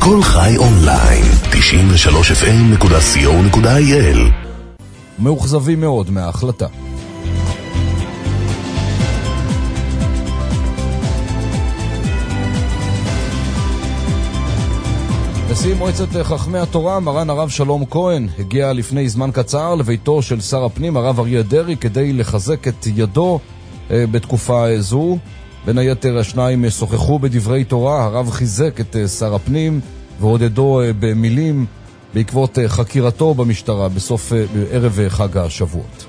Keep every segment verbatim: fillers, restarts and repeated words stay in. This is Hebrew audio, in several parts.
כל חי אונליין, תשעים ושלוש אף אם נקודה סי או נקודה איי אל. מאוכזבים מאוד מההחלטה. נשיא מועצת חכמי התורה, מרן הרב שלום כהן, הגיע לפני זמן קצר לביתו של שר הפנים, הרב אריה דרעי, כדי לחזק את ידו בתקופה זו. בין היתר השניים שוחחו בדברי תורה, הרב חיזק את שר הפנים ועודדו במילים בעקבות חקירתו במשטרה בסוף ערב חג השבועות.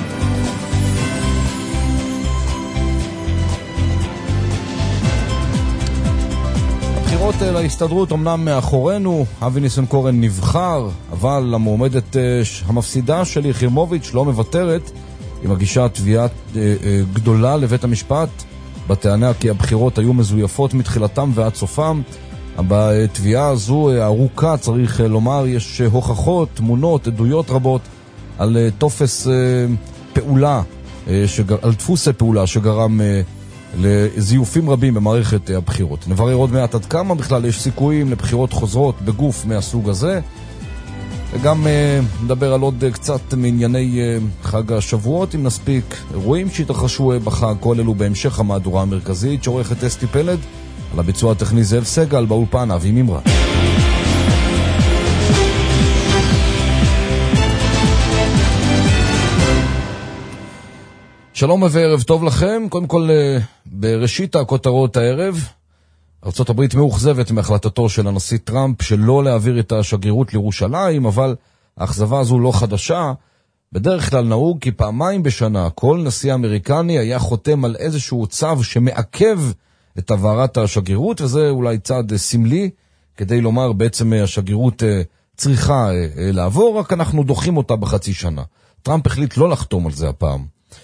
הבחירות להסתדרות אמנם מאחורינו, אבי ניסנקורן נבחר, אבל המועמדת המפסידה שלי יחימוביץ' לא מוותרת. היא מגישה תביעה גדולה לבית המשפט בטענה כי הבחירות היו מזויפות מתחילתם ועד סופם. בתביעה הזו ארוכה, צריך לומר, יש הוכחות, תמונות, עדויות רבות על תופס פעולה, על דפוס פעולה שגרם לזיופים רבים במערכת הבחירות. נברר עוד מעט עד כמה בכלל יש סיכויים לבחירות חוזרות בגוף מהסוג הזה, וגם uh, נדבר על עוד uh, קצת מענייני uh, חג השבועות, אם נספיק. אירועים שהתרחשו uh, בחג, כל אלו בהמשך המהדורה המרכזית, שעורכת אסתי פלד, על הביצוע הטכני זאב סגל, באולפן אבי מימרה. שלום וערב טוב לכם. קודם כל, uh, בראשית הכותרות הערב, ארצות הברית מאוכזבת מהחלטתו של הנשיא טראמפ שלא להעביר את השגרירות לירושלים, אבל האכזבה הזו לא חדשה. בדרך כלל נהוג כי פעמיים בשנה כל נשיא אמריקני היה חותם על איזשהו צו שמעכב את העברת השגרירות, וזה אולי צעד סמלי, כדי לומר בעצם השגרירות צריכה לעבור, רק אנחנו דוחים אותה בחצי שנה. טראמפ החליט לא לחתום על זה הפעם.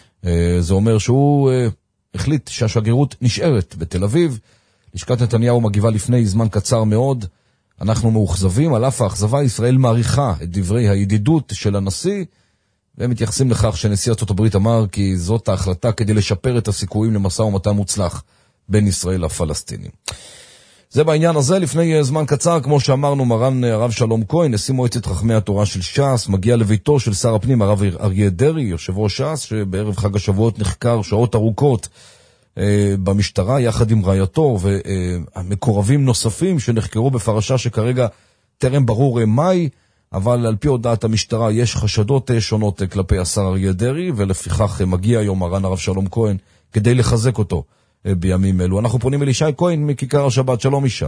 זה אומר שהוא החליט שהשגרירות נשארת בתל אביב. לשכת נתניהו מגיבה לפני זמן קצר מאוד, אנחנו מאוכזבים, על אף האכזבה ישראל מעריכה את דברי הידידות של הנשיא, והם מתייחסים לכך שנשיא ארצות הברית אמר כי זאת ההחלטה כדי לשפר את הסיכויים למשא ומתן מוצלח בין ישראל לפלסטינים. זה בעניין הזה. לפני זמן קצר, כמו שאמרנו, מרן הרב שלום כהן, נשיא מועצת חכמי התורה של ש"ס, מגיע לביתו של שר הפנים הרב אריה דרעי, יושב ראש ש"ס, שבערב חג השבועות נחקר שעות ארוכות במשטרה יחד עם רעייתו ומקורבים נוספים שנחקרו בפרשה שכרגע טרם ברור מהי, אבל על פי הודעת המשטרה יש חשדות שונות כלפי השר אריה דרעי, ולפיכך מגיע היום מרן הרב שלום כהן כדי לחזק אותו בימים אלו. אנחנו פונים אל ישי כהן מכיכר השבת. שלום ישי.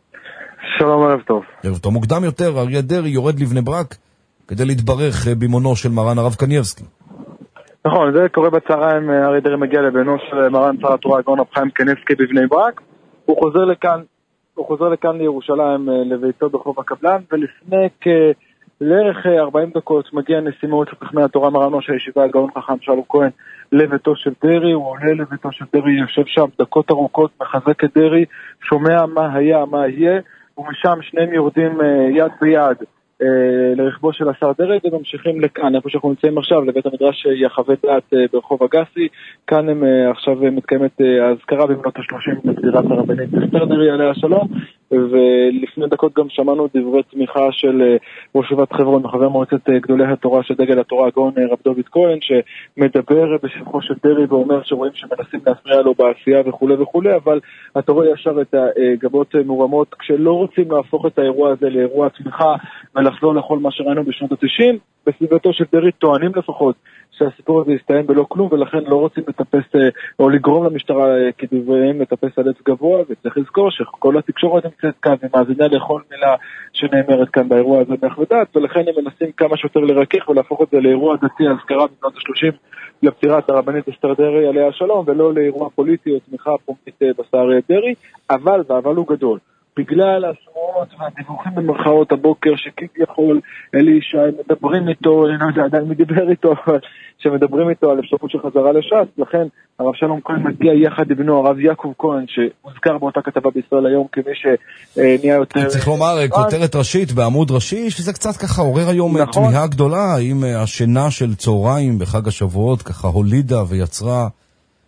שלום, ערב טוב. ערב טוב. מוקדם יותר אריה דרעי יורד לבני ברק כדי להתברך בימונו של מרן הרב קנייבסקי. נכון, זה קורה בצהריים. אריה דרעי מגיע לבינו של מרן שר התורה הגאון רב חיים קניבסקי בבני ברק. הוא חוזר לכאן, הוא חוזר לכאן לירושלים לביתו ברחוב הקבלן, ולפני כלערך ארבעים דקות מגיע נשיא מועצת חכמי התורה מרן ראש הישיבה הגאון חכם שלום כהן לביתו של דרעי. הוא עולה לביתו של דרעי, יושב שם דקות ארוכות, מחזק את דרעי, שומע מה היה, מה יהיה, ומשם שניהם יורדים יד ביד לרכבו של השר דרעי וממשיכים לכאן, איפה שאנחנו נמצאים עכשיו, לבית המדרש יחווה דעת ברחוב אגסי. כאן הם עכשיו מתקיימת האזכרה במנות השלושים לפטירת הרבנית אסתר דרעי עליה השלום, ולפני דקות גם שמענו דברי תמיכה של ראש ישיבת חברון וחבר מועצת גדולי התורה של דגל התורה הגאון רב דוד כהן, שמדבר בשבחו של דרעי ואומר שרואים שמנסים להפריע לו בעשייה וכו' וכו', אבל אתה רואה ישר את הגבות מורמות כשלא רוצים להפוך את האירוע הזה לאירוע תמיכה ולחזור לכל מה שראינו בשנות ה-תשעים. בסביבתו של דרעי טוענים לפחות שהסיפור הזה יסתיים בלא כלום, ולכן לא רוצים לטפס או לגרום למשטרה כדבריהם לטפס על עץ גבוה. וצריך לזכור שכל התקשורת נמצאת כאן ומאזינה לכל מילה שנאמרת כאן באירוע הזה בהחלטת, ולכן הם מנסים כמה שיותר לרכך ולהפוך את זה לאירוע דתי, הזכרה במנות ה-שלושים לפטירת הרבנית אסתר דרעי עליה השלום, ולא לאירוע פוליטי או תמיכה פומבית בשר דרעי. אבל, והאבל הוא גדול, בגלל השמועות והדיווחים במרכאות הבוקר שכביכול אלי ישי מדברים איתו, אני לא יודע עדיין מדבר איתו, שמדברים איתו על אפשרות של חזרה לש"ס. לכן הרב שלום כהן מגיע יחד לבנו הרב יעקב כהן, שהוזכר באותה כתבה בישראל היום כמי שנהיה יותר... צריך לומר, כותרת ראשית בעמוד ראשי, שזה קצת ככה עורר היום תמיהה גדולה, האם השינה של צהריים בחג השבועות ככה הולידה ויצרה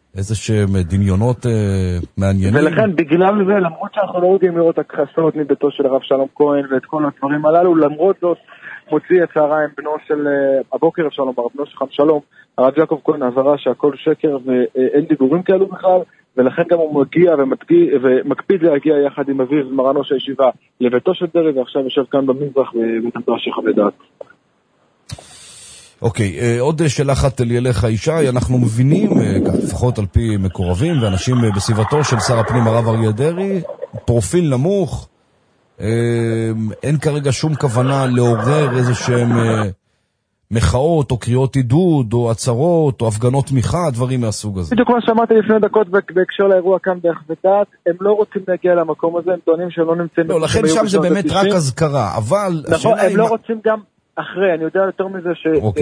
איזה שהם דמיונות אה, מעניינים. ולכן, בגלל זה, למרות שאנחנו לא יודעים לראות הכחשות מביתו של הרב שלום כהן ואת כל הדברים הללו, למרות זאת, מוציא את צהריים בנו של, הבוקר אפשר לומר, בנו של חם שלום, הרב יעקב כהן עברה שהכל שקר ואין דיבורים כאלו בכלל, ולכן גם הוא מגיע ומקפיד, ומקפיד להגיע יחד עם אביו מרן ראש הישיבה לביתו של דרעי, ועכשיו יושב כאן במזרח ובית המדרש יחווה דעת. אוקיי, עוד שאלה אחת אליך ישי, אנחנו מבינים, לפחות על פי מקורבים ואנשים בסביבתו של שר הפנים הרב אריה דרעי, פרופיל נמוך, אין כרגע שום כוונה לעורר איזה שהם מחאות או קריאות עידוד או עצרות או הפגנות תמיכה, דברים מהסוג הזה. בדיוק מה שמעתי לפני דקות בהקשר לאירוע כאן בהחבטת, הם לא רוצים להגיע למקום הזה, הם טוענים שהם לא נמצאים... לא, לכן שם זה באמת רק הזכרה, אבל... נכון, הם לא רוצים גם אחרי, אני יודע יותר מזה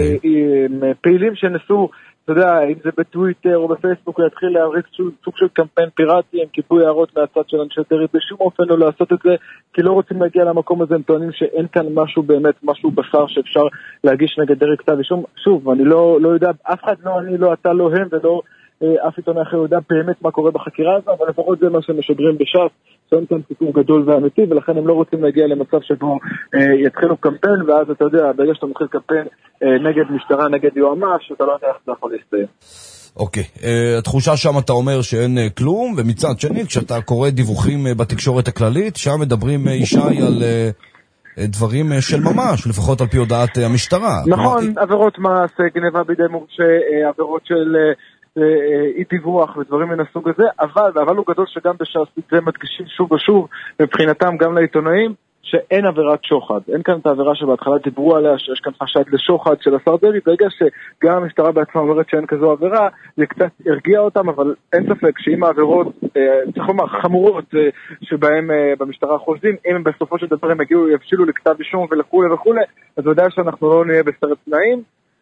שפעילים שנסו, אתה יודע, אם זה בטוויטר או בפייסבוק, הוא יתחיל להריץ סוג של קמפיין פיראטי, הם קיבלו הערות מהצד של אנשי דרעי, בשום אופן לא לעשות את זה, כי לא רוצים להגיע למקום הזה, הם טוענים שאין כאן משהו באמת, משהו בשר שאפשר להגיש נגד דרעי כתב אישום. שוב, אני לא, לא יודע, אף אחד לא, אני לא, אתה לא הם ולא אף עיתונאי אחר יודע באמת מה קורה בחקירה הזו, אבל לפחות זה מה שמשדרים בש"ס, שאין כאן סיפור גדול ואמיתי, ולכן הם לא רוצים להגיע למצב שבו אה, יתחילו קמפיין, ואז אתה יודע, ברגע שאתה מתחיל קמפיין אה, נגד משטרה, נגד יועמ"ש, אתה לא יודע איך זה יכול להסתיים. אוקיי, uh, התחושה שם אתה אומר שאין uh, כלום, ומצד שני, כשאתה קורא דיווחים uh, בתקשורת הכללית, שם מדברים uh, ישי על uh, דברים uh, של ממש, לפחות על פי הודעת uh, המשטרה. נכון, כלומר... עבירות מס, גניבה בידי מורשה, uh, עבירות של... Uh, אי דיווח ודברים מן הסוג הזה, אבל, אבל הוא גדול שגם בש"ס זה מדגישים שוב ושוב מבחינתם גם לעיתונאים שאין עבירת שוחד, אין כאן את העבירה שבהתחלה דיברו עליה שיש כאן חשד לשוחד של השר דרעי, ברגע שגם המשטרה בעצמה אומרת שאין כזו עבירה, זה קצת הרגיע אותם, אבל אין ספק שאם העבירות, צריך לומר, חמורות שבהם במשטרה חושדים, אם הם בסופו של דבר הם הגיעו, יבשילו לכתב אישום ולכו' וכו', אז ודאי שאנחנו לא נהיה בסרט תנאים,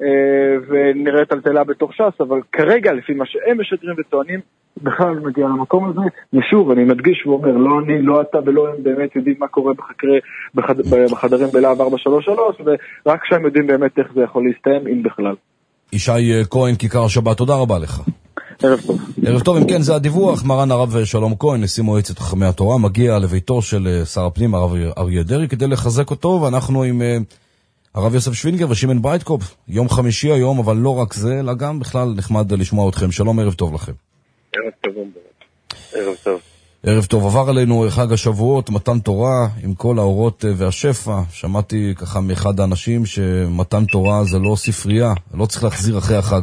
ונראה טלטלה בתוך ש"ס, אבל כרגע לפי מה שהם משדרים וטוענים בכלל מגיע למקום הזה, ושוב אני מדגיש ואומר, לא אני, לא אתה ולא הם באמת יודעים מה קורה בחקרי, בחד, בחדרים בלהב ארבע שלוש שלוש, ורק שהם יודעים באמת איך זה יכול להסתיים, אם בכלל. ישי כהן, כיכר השבת, תודה רבה לך. ערב טוב. ערב טוב, אם כן זה הדיווח, מרן הרב שלום כהן, נשיא מועצת חכמי התורה, מגיע לביתו של שר הפנים הרב אריה דרעי כדי לחזק אותו, ואנחנו עם הרב יוסף שווינגר ושמעון ברייטקופ, יום חמישי היום, אבל לא רק זה, אלא גם בכלל נחמד לשמוע אתכם. שלום, ערב טוב לכם. ערב טוב, ערב טוב. ערב טוב, עבר עלינו חג השבועות, מתן תורה, עם כל האורות והשפע. שמעתי ככה מאחד האנשים שמתן תורה זה לא ספרייה, לא צריך להחזיר אחרי החג.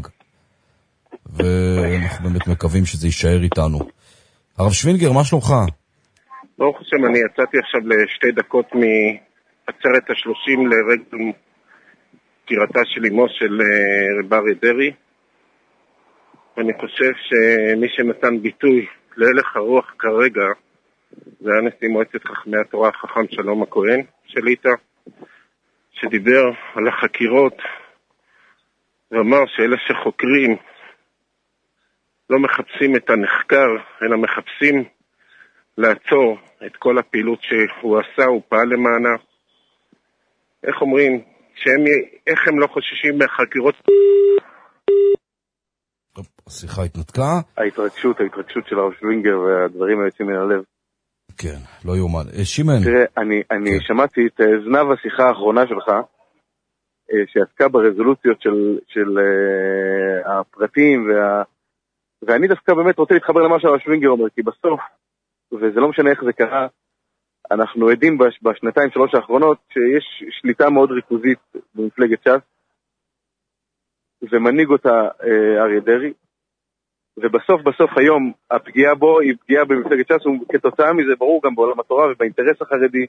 ואנחנו באמת מקווים שזה יישאר איתנו. הרב שווינגר, מה שלומך? ברוך השם, אני יצאתי עכשיו לשתי דקות מעצרת השלושים לרגל פטירתה של אמו של רב אריה דרעי. ואני חושב שמי שנתן ביטוי להלך הרוח כרגע זה היה נשיא מועצת חכמי התורה חכם שלום הכהן שליטה, שדיבר על החקירות ואמר שאלה שחוקרים לא מחפשים את הנחקר, אלא מחפשים לעצור את כל הפעילות שהוא עשה, הוא פעל למענה. איך אומרים? שהם, איך הם לא חוששים מהחקירות? השיחה התנתקה. ההתרגשות, ההתרגשות של הרב שווינגר והדברים היוצאים מן הלב. כן, לא יאומן. שימן. תראה, אני, אני כן. שמעתי את זנב השיחה האחרונה שלך, שעסקה ברזולוציות של, של uh, הפרטים, וה... ואני דווקא באמת רוצה להתחבר למה שהרב שווינגר אומר, כי בסוף, וזה לא משנה איך זה קרה, אנחנו עדים בש, בשנתיים שלוש האחרונות, שיש שליטה מאוד ריכוזית במפלגת ש"ס, ומנהיג אותה uh, אריה דרעי, ובסוף בסוף היום הפגיעה בו היא פגיעה במפלגת ש"ס, וכתוצאה מזה ברור גם בעולם התורה ובאינטרס החרדי,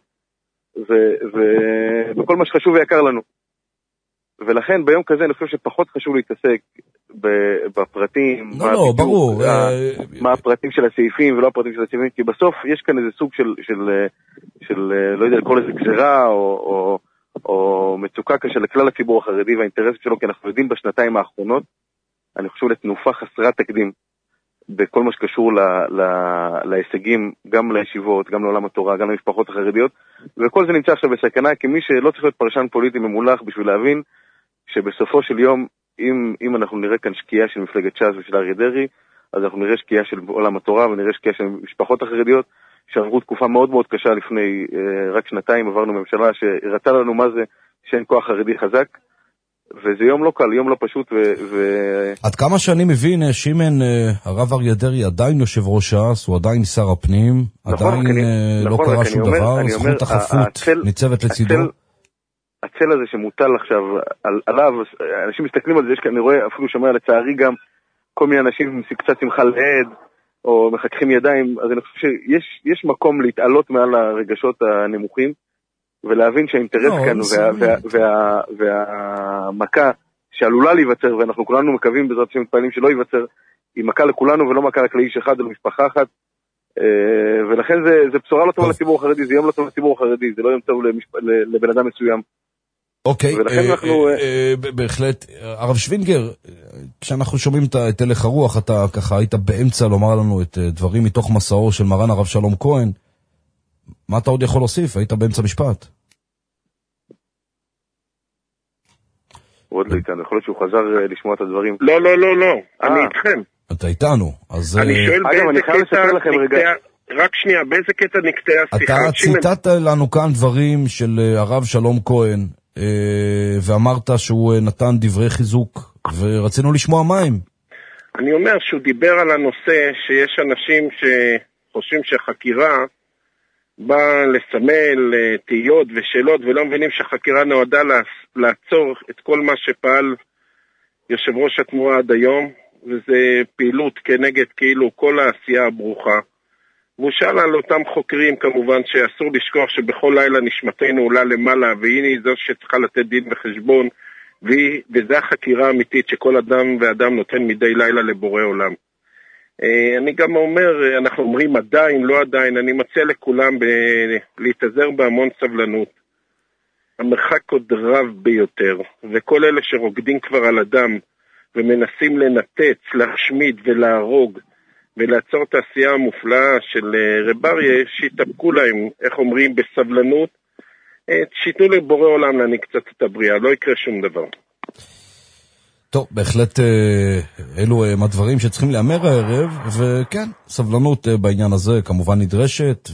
ובכל מה שחשוב ויקר לנו. ולכן ביום כזה אני חושב שפחות חשוב להתעסק בפרטים, לא, לא, ברור. מה הפרטים של הסעיפים ולא הפרטים של הסעיפים, כי בסוף יש כאן איזה סוג של, של, של לא יודע, כל איזה גזרה או, או, או מצוקה קשה לכלל הציבור החרדי והאינטרס שלו, כי אנחנו יודעים בשנתיים האחרונות, אני חושב לתנופה חסרת תקדים בכל מה שקשור ל, ל, להישגים, גם לישיבות, גם לעולם התורה, גם למשפחות החרדיות, וכל זה נמצא עכשיו בסכנה, כי מי שלא צריך להיות פרשן פוליטי ממולח בשביל להבין שבסופו של יום, אם, אם אנחנו נראה כאן שקיעה של מפלגת ש"ס ושל אריה דרעי, אז אנחנו נראה שקיעה של עולם התורה, ונראה שקיעה של משפחות החרדיות, שעברו תקופה מאוד מאוד קשה לפני uh, רק שנתיים, עברנו ממשלה שהראתה לנו מה זה שאין כוח חרדי חזק, וזה יום לא קל, יום לא פשוט. ו... ו... עד כמה שאני מבין, שימן, הרב אריה דרעי עדיין יושב ראש ש"ס, הוא עדיין שר הפנים, נכון, עדיין אני, לא נכון, קרה שום אומר, דבר, זכות אומר, החפות הצל, ניצבת לצידו. הצל, הצל הזה שמוטל עכשיו על, עליו, אנשים מסתכלים על זה, יש, אני רואה, אפילו שומע לצערי גם כל מיני אנשים קצת שמחה לעד, או מחככים ידיים, אז אני חושב שיש מקום להתעלות מעל הרגשות הנמוכים, ולהבין שהאינטרס לא, כאן וה, וה, וה, והמכה שעלולה להיווצר, ואנחנו כולנו מקווים בעזרת השם מתפעלים שלא ייווצר, היא מכה לכולנו ולא מכה רק לאיש אחד או למשפחה אחת, ולכן זה, זה בשורה לא טובה לציבור החרדי, זה יום לא טוב לציבור החרדי, זה לא יום טוב למשפ... לבן אדם מסוים. אוקיי, ולכן אנחנו... בהחלט, הרב שווינגר, כשאנחנו שומעים את הלך הרוח, אתה ככה היית באמצע לומר לנו את דברים מתוך מסעו של מרן הרב שלום כהן, מה אתה עוד יכול להוסיף? היית באמצע משפט. הוא עוד לא איתנו, יכול להיות שהוא חזר לשמוע את הדברים. לא, לא, לא, לא, אני איתכם. אתה איתנו, אז... אני שואל באיזה קטע נקטע, רק שנייה, באיזה קטע נקטע השיחה? אתה ציטטת לנו כאן דברים של הרב שלום כהן, ואמרת שהוא נתן דברי חיזוק, ורצינו לשמוע מים. אני אומר שהוא דיבר על הנושא שיש אנשים שחושבים שהחקירה באה לסמל תהיות ושאלות, ולא מבינים שהחקירה נועדה לעצור את כל מה שפעל יושב ראש התנועה עד היום, וזה פעילות כנגד כאילו כל העשייה הברוכה. והוא שאל על אותם חוקרים כמובן שאסור לשכוח שבכל לילה נשמתנו עולה למעלה, והנה זו שצריכה לתת דין וחשבון, והיא, וזו החקירה האמיתית שכל אדם ואדם נותן מדי לילה לבורא עולם. אני גם אומר, אנחנו אומרים עדיין, לא עדיין, אני מציע לכולם ב- להתעזר בהמון סבלנות. המרחק עוד רב ביותר, וכל אלה שרוקדים כבר על אדם, ומנסים לנתץ, להשמיד ולהרוג, ולעצור את העשייה המופלאה של רב אריה, שיתאפקו להם, איך אומרים, בסבלנות, שיתנו לבורא עולם להניק קצת את הבריאה, לא יקרה שום דבר. טוב, בהחלט אלו מהדברים שצריכים לאמר הערב, וכן, סבלנות בעניין הזה כמובן נדרשת,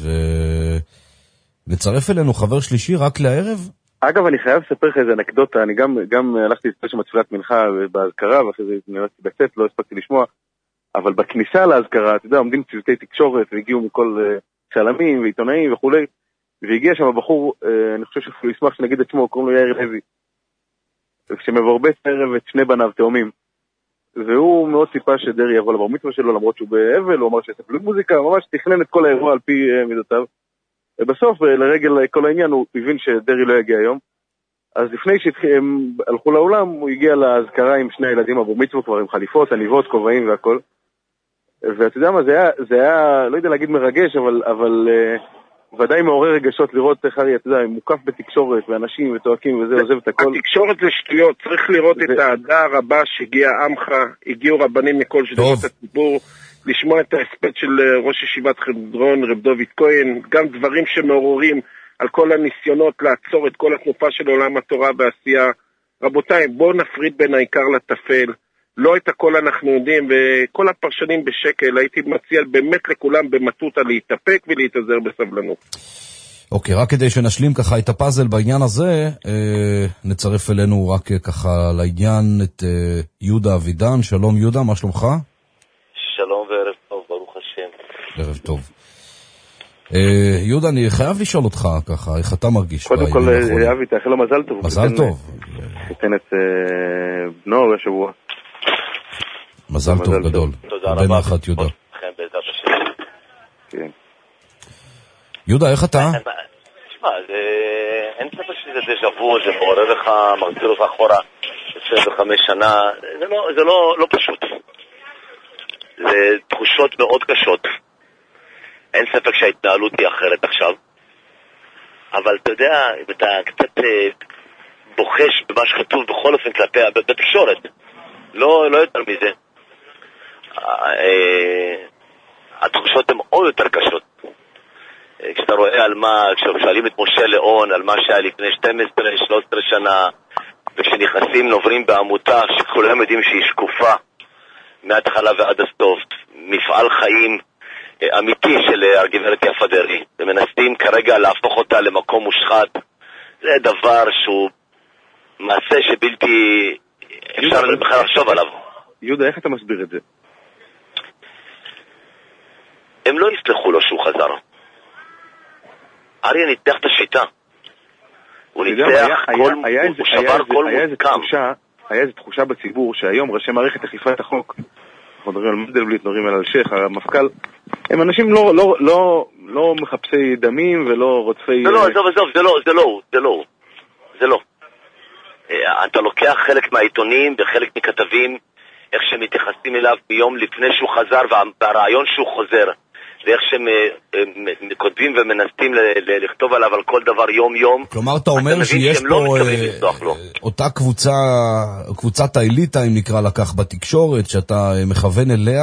ונצרף אלינו חבר שלישי רק לערב. אגב, אני חייב לספר לך איזה אנקדוטה, אני גם, גם הלכתי לספר שם תפילת מנחה בהזכרה, ואחרי זה נראיתי בצאת, לא הספקתי לשמוע, אבל בכניסה להזכרה, אתה יודע, עומדים צוותי תקשורת, והגיעו מכל צלמים ועיתונאים וכו', והגיע שם הבחור, אני חושב שאפילו ישמח שנגיד את שמו, קוראים לו יאיר לוי, וכשמברבץ הערב את שני בניו תאומים, והוא מאוד ציפה שדרי יבוא לבר מצווה שלו, למרות שהוא באבל, הוא אמר שיש אפילו מוזיקה, ממש תכנן את כל האירוע על פי מידותיו, ובסוף, לרגל כל העניין, הוא הבין שדרי לא יגיע היום, אז לפני שהם הלכו לעולם, הוא הגיע להזכרה עם שני ילדים, אבו מצווה כבר עם חליפות, עניבות, כובעים והכל, ואתה יודע מה, זה היה, זה היה, לא יודע להגיד מרגש, אבל, אבל ודאי מעורר רגשות לראות איך הרי, אתה יודע, מוקף בתקשורת, ואנשים וצועקים וזה, עוזב את הכל. התקשורת זה שטויות, צריך לראות את ההדה הרבה שהגיע עמך, הגיעו רבנים מכל שדרות הציבור, לשמוע את ההספד של ראש ישיבת חברון, רב דוד כהן, גם דברים שמעוררים על כל הניסיונות לעצור את כל התנופה של עולם התורה בעשייה. רבותיי, בואו נפריד בין העיקר לטפל, לא את הכל אנחנו יודעים, וכל הפרשנים בשקל, הייתי מציע באמת לכולם במטוטה להתאפק ולהתעזר בסבלנות. אוקיי, רק כדי שנשלים ככה את הפאזל בעניין הזה, אה, נצרף אלינו רק ככה לעניין את אה, יהודה אבידן. שלום יהודה, מה שלומך? שלום וערב טוב, ברוך השם. ערב טוב. אה, יהודה, אני חייב לשאול אותך ככה, איך אתה מרגיש? קודם כל, אבי, תאחל לו מזל טוב. מזל טוב. תתן את בנו בשבוע. מזל טוב גדול. תודה רבה. בן אחת יהודה. יהודה, איך אתה? תשמע, אין ספק שזה דז'אבו, זה מעורר לך, מחזיר אותך אחורה עשרים וחמש שנה, זה לא פשוט. זה תחושות מאוד קשות. אין ספק שההתנהלות היא אחרת עכשיו. אבל אתה יודע, אתה קצת בוחש במה שכתוב בכל אופן כלפי, בתקשורת. לא יותר מזה. התחושות הן עוד יותר קשות. כשאתה רואה על מה, כששואלים את משה ליאון על מה שהיה לפני שתים עשרה שלוש עשרה שנה, וכשנכנסים נוברים בעמותה שכולם יודעים שהיא שקופה מההתחלה ועד הסוף, מפעל חיים אמיתי של הגברת יפה דרעי, ומנסים כרגע להפוך אותה למקום מושחת. זה דבר שהוא מעשה שבלתי אפשר בכלל לחשוב עליו. יהודה, איך אתה מסביר את זה? הם לא יסלחו לו שהוא חזר. אריה ניתח את השיטה. הוא ניתח כל, הוא שבר כל מוסכם. היה איזו תחושה בציבור שהיום ראשי מערכת אכיפת החוק, אנחנו מדברים על מנדלבליט, מדברים על אלשיך, המפכ"ל, הם אנשים לא, לא, לא, לא מחפשי דמים ולא רודפי... זה לא, עזוב, עזוב, זה לא, זה לא, זה לא, זה לא. אתה לוקח חלק מהעיתונים וחלק מכתבים, איך שהם מתייחסים אליו ביום לפני שהוא חזר, והרעיון שהוא חוזר, ואיך שהם כותבים ומנסים לכתוב עליו על כל דבר יום יום. כלומר, אתה אומר שיש פה אותה קבוצה, קבוצת האליטה, אם נקרא לקח בתקשורת, שאתה מכוון אליה,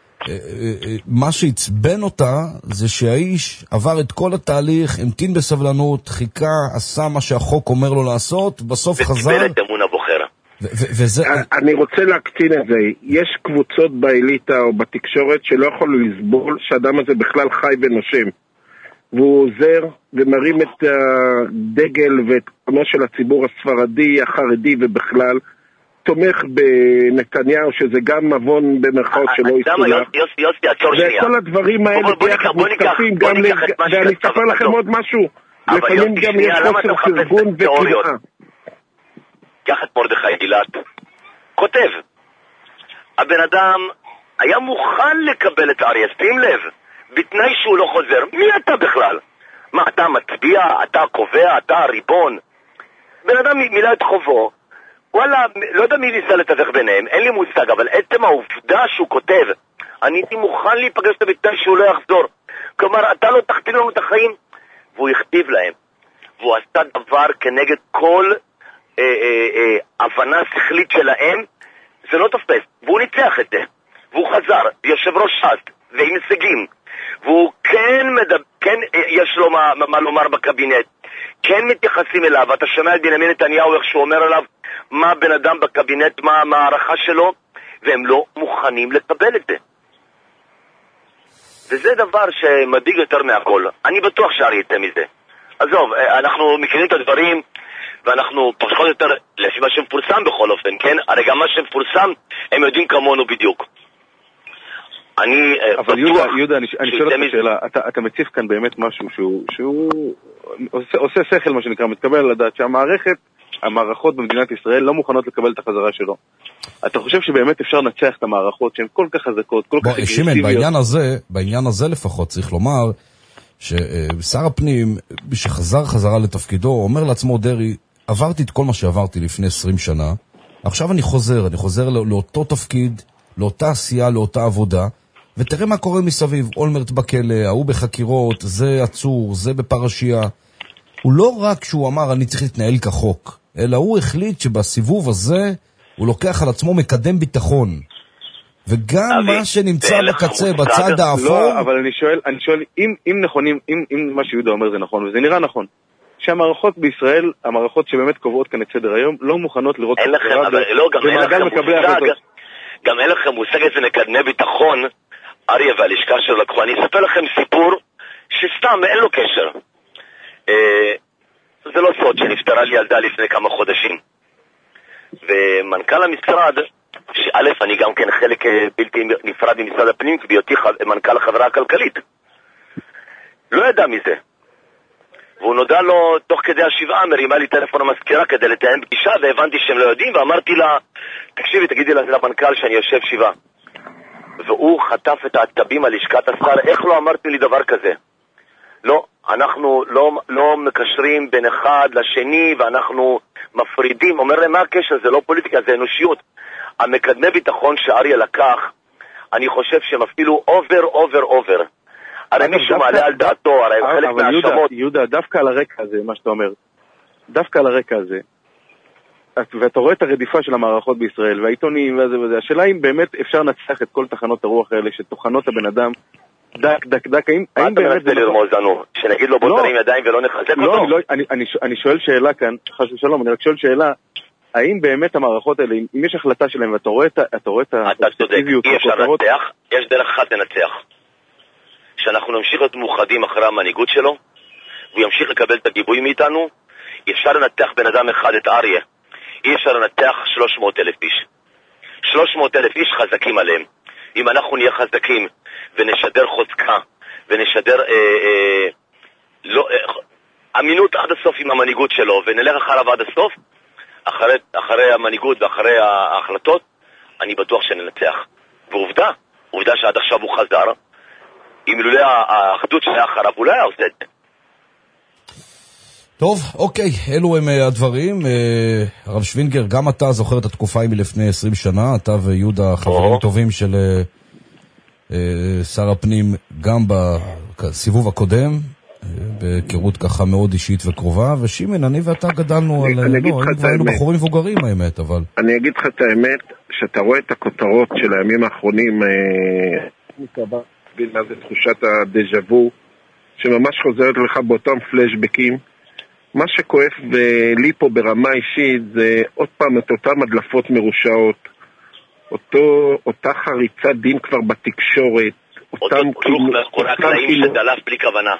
מה שהצבן אותה זה שהאיש עבר את כל התהליך, המתין בסבלנות, חיכה, עשה מה שהחוק אומר לו לעשות, בסוף חזר. וקיבל את אמון הבוחר. וזה... אני רוצה להקטין את זה. יש קבוצות באליטה או בתקשורת שלא יכולו לסבול שהאדם הזה בכלל חי ונושם. והוא עוזר ומרים את הדגל ואת קונו של הציבור הספרדי, החרדי ובכלל. תומך בנתניהו, שזה גם מבון במרכאות שלא יסולח. יוסי, יוסי, עצור שנייה. וכל הדברים האלה ביחד מותקפים גם... ואני אספר לכם עוד משהו. לפעמים גם יש חוסר פרגון וקנאה. קח את מרדכי גילת, כותב, הבן אדם היה מוכן לקבל את אריה, שים לב, בתנאי שהוא לא חוזר. מי אתה בכלל? מה, אתה מצביע, אתה קובע, אתה הריבון? בן אדם מילא את חובו, וואלה, לא יודע מי ניסה לתווך ביניהם, אין לי מושג, אבל עצם העובדה שהוא כותב, אני הייתי מוכן להיפגש את בתנאי שהוא לא יחזור. כלומר, אתה לא תכתיב לנו את החיים, והוא הכתיב להם. והוא עשה דבר כנגד כל... אה, אה, אה, הבנה שכלית שלהם, זה לא תופס, והוא ניצח את זה, והוא חזר, יושב ראש ש"ס, ועם הישגים, והוא כן, מדבר, כן יש לו מה, מה לומר בקבינט, כן מתייחסים אליו, אתה שומע את בנימין נתניהו איך שהוא אומר עליו, מה בן אדם בקבינט, מה, מה הערכה שלו, והם לא מוכנים לקבל את זה. וזה דבר שמדאיג יותר מהכל, אני בטוח שארי יצא מזה. עזוב, אנחנו מכירים את הדברים, ואנחנו פחות או יותר, לפי מה שמפורסם בכל אופן, כן? הרי גם מה שמפורסם, הם יודעים כמונו בדיוק. אני אבל יהודה, יהודה, אני שואל אותך שאלה, אתה, אתה מציף כאן באמת משהו שהוא, שהוא עושה, עושה שכל, מה שנקרא, מתקבל על הדעת, שהמערכת, המערכות במדינת ישראל לא מוכנות לקבל את החזרה שלו. אתה חושב שבאמת אפשר לנצח את המערכות שהן כל כך חזקות, כל כך אגרסיביות? שימן, בעניין הזה, בעניין הזה לפחות צריך לומר, ששר הפנים, שחזר חזרה לתפקידו, אומר לעצמו דרעי, עברתי את כל מה שעברתי לפני עשרים שנה, עכשיו אני חוזר, אני חוזר לא, לאותו תפקיד, לאותה עשייה, לאותה עבודה, ותראה מה קורה מסביב, אולמרט בכלא, ההוא בחקירות, זה עצור, זה בפרשייה. הוא לא רק שהוא אמר אני צריך להתנהל כחוק, אלא הוא החליט שבסיבוב הזה הוא לוקח על עצמו מקדם ביטחון. וגם מה שנמצא בקצה, בצד האפור... לא, אבל אני שואל, אני שואל, אם, אם נכונים, אם, אם מה שיהודה אומר זה נכון, וזה נראה נכון, שהמערכות בישראל, המערכות שבאמת קובעות כאן את סדר היום, לא מוכנות לראות... אין לכם, אבל לא, גם אין לכם מושג, גם אין לכם מושג איזה מקדמי ביטחון, אריה והלשכה שלו לקחו. אני אספר לכם סיפור שסתם אין לו קשר. זה לא סוד שנפטרה לי ילדה לפני כמה חודשים. ומנכ"ל המשרד, שא' אני גם כן חלק בלתי נפרד ממשרד הפנים, בהיותי מנכ"ל החברה הכלכלית. לא ידע מזה. והוא נודע לו, תוך כדי השבעה, מרימה לי טלפון המזכירה כדי לתאם פגישה, והבנתי שהם לא יודעים, ואמרתי לה, תקשיבי, תגידי למנכ"ל שאני יושב שבעה. והוא חטף את העצבים על לשכת השר, איך לא אמרתי לי דבר כזה? לא, אנחנו לא, לא מקשרים בין אחד לשני, ואנחנו מפרידים. אומר להם, מה הקשר? זה לא פוליטיקה, זה אנושיות. המקדמי ביטחון שאריה לקח, אני חושב שהם אפילו אובר, אובר, אובר. הרי מישהו מעלה על דעתו, הרי חלק מהשמות... יהודה, דווקא על הרקע הזה, מה שאתה אומר, דווקא על הרקע הזה, ואתה רואה את הרדיפה של המערכות בישראל, והעיתונים וזה וזה, השאלה אם באמת אפשר לנצח את כל תחנות הרוח האלה, שתוכנות הבן אדם, דק, דק, דק, האם באמת... מה אתה מנסה לרמוז לנו? שנגיד לו בוא תרים ידיים ולא נחזק אותו? לא, אני שואל שאלה כאן, חשוב שלום, אני רק שואל שאלה, האם באמת המערכות האלה, אם יש החלטה שלהם, ואתה רואה את האפקטיביות, אי אפשר לנצח, יש דרך אחת לנצח. שאנחנו נמשיך להיות מאוחדים אחרי המנהיגות שלו, והוא ימשיך לקבל את הגיבוי מאיתנו. אי אפשר לנתח בן אדם אחד, את אריה. אי אפשר לנתח שלוש מאות אלף איש. שלוש מאות אלף איש חזקים עליהם. אם אנחנו נהיה חזקים ונשדר חוזקה, ונשדר אה, אה, לא, אה, אמינות עד הסוף עם המנהיגות שלו, ונלך אחריו עד הסוף, אחרי, אחרי המנהיגות ואחרי ההחלטות, אני בטוח שננצח. ועובדה, עובדה שעד עכשיו הוא חזר, אם לולא האחדות שהיה אחריו, הוא לא היה עושה את זה. טוב, אוקיי, אלו הם הדברים. הרב שווינגר, גם אתה זוכר את התקופה היא מלפני עשרים שנה, אתה ויהודה חברים טובים של שר הפנים, גם בסיבוב הקודם, בהיכרות ככה מאוד אישית וקרובה, ושימן, אני ואתה גדלנו על... לא, היינו בחורים מבוגרים האמת, אבל... אני אגיד לך את האמת, שאתה רואה את הכותרות של הימים האחרונים, מה זה תחושת הדז'אבו, שממש חוזרת לך באותם פלשבקים. מה שכואף לי פה ברמה אישית זה עוד פעם את אותם הדלפות מרושעות, אותו, אותה חריצת דין כבר בתקשורת, אותו כרוך מאחורי הקלעים שדלף בלי כוונה,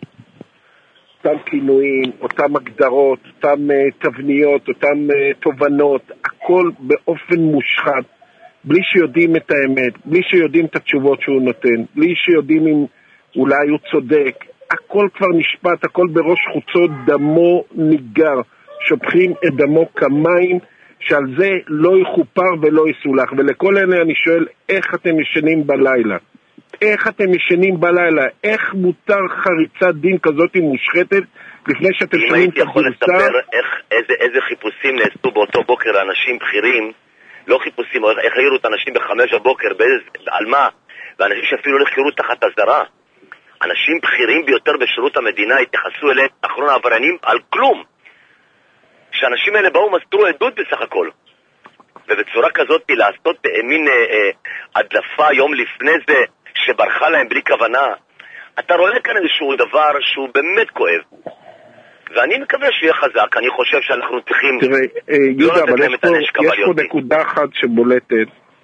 אותם כינויים, אותם הגדרות, אותם uh, תבניות, אותם uh, תובנות, הכל באופן מושחת, בלי שיודעים את האמת, בלי שיודעים את התשובות שהוא נותן, בלי שיודעים אם אולי הוא צודק. הכל כבר נשפט, הכל בראש חוצות, דמו ניגר, שופכים את דמו כמים, שעל זה לא יכופר ולא יסולח. ולכל אלה אני שואל, איך אתם ישנים בלילה? איך אתם ישנים בלילה? איך מותר חריצת דין כזאת מושחתת לפני שאתם שומעים את הגרסה? אם הייתי יכול לספר איך, איזה, איזה חיפושים נעשו באותו בוקר לאנשים בכירים, לא חיפושים, איך העירו את אנשים בחמש הבוקר, באיזה, על מה? ואנשים שאפילו לא חירו תחת הזרה. אנשים בכירים ביותר בשירות המדינה התייחסו אליהם, אחרון העבריינים, על כלום. שאנשים האלה באו מסתרו עדות בסך הכל. ובצורה כזאת לעשות מין אה, אה, הדלפה יום לפני זה, שברחה להם בלי כוונה. אתה רואה כאן איזשהו דבר שהוא באמת כואב. ואני מקווה שיהיה חזק, אני חושב שאנחנו צריכים... תראה, יהודה, אבל יש פה, יש פה נקודה אחת שבולטת,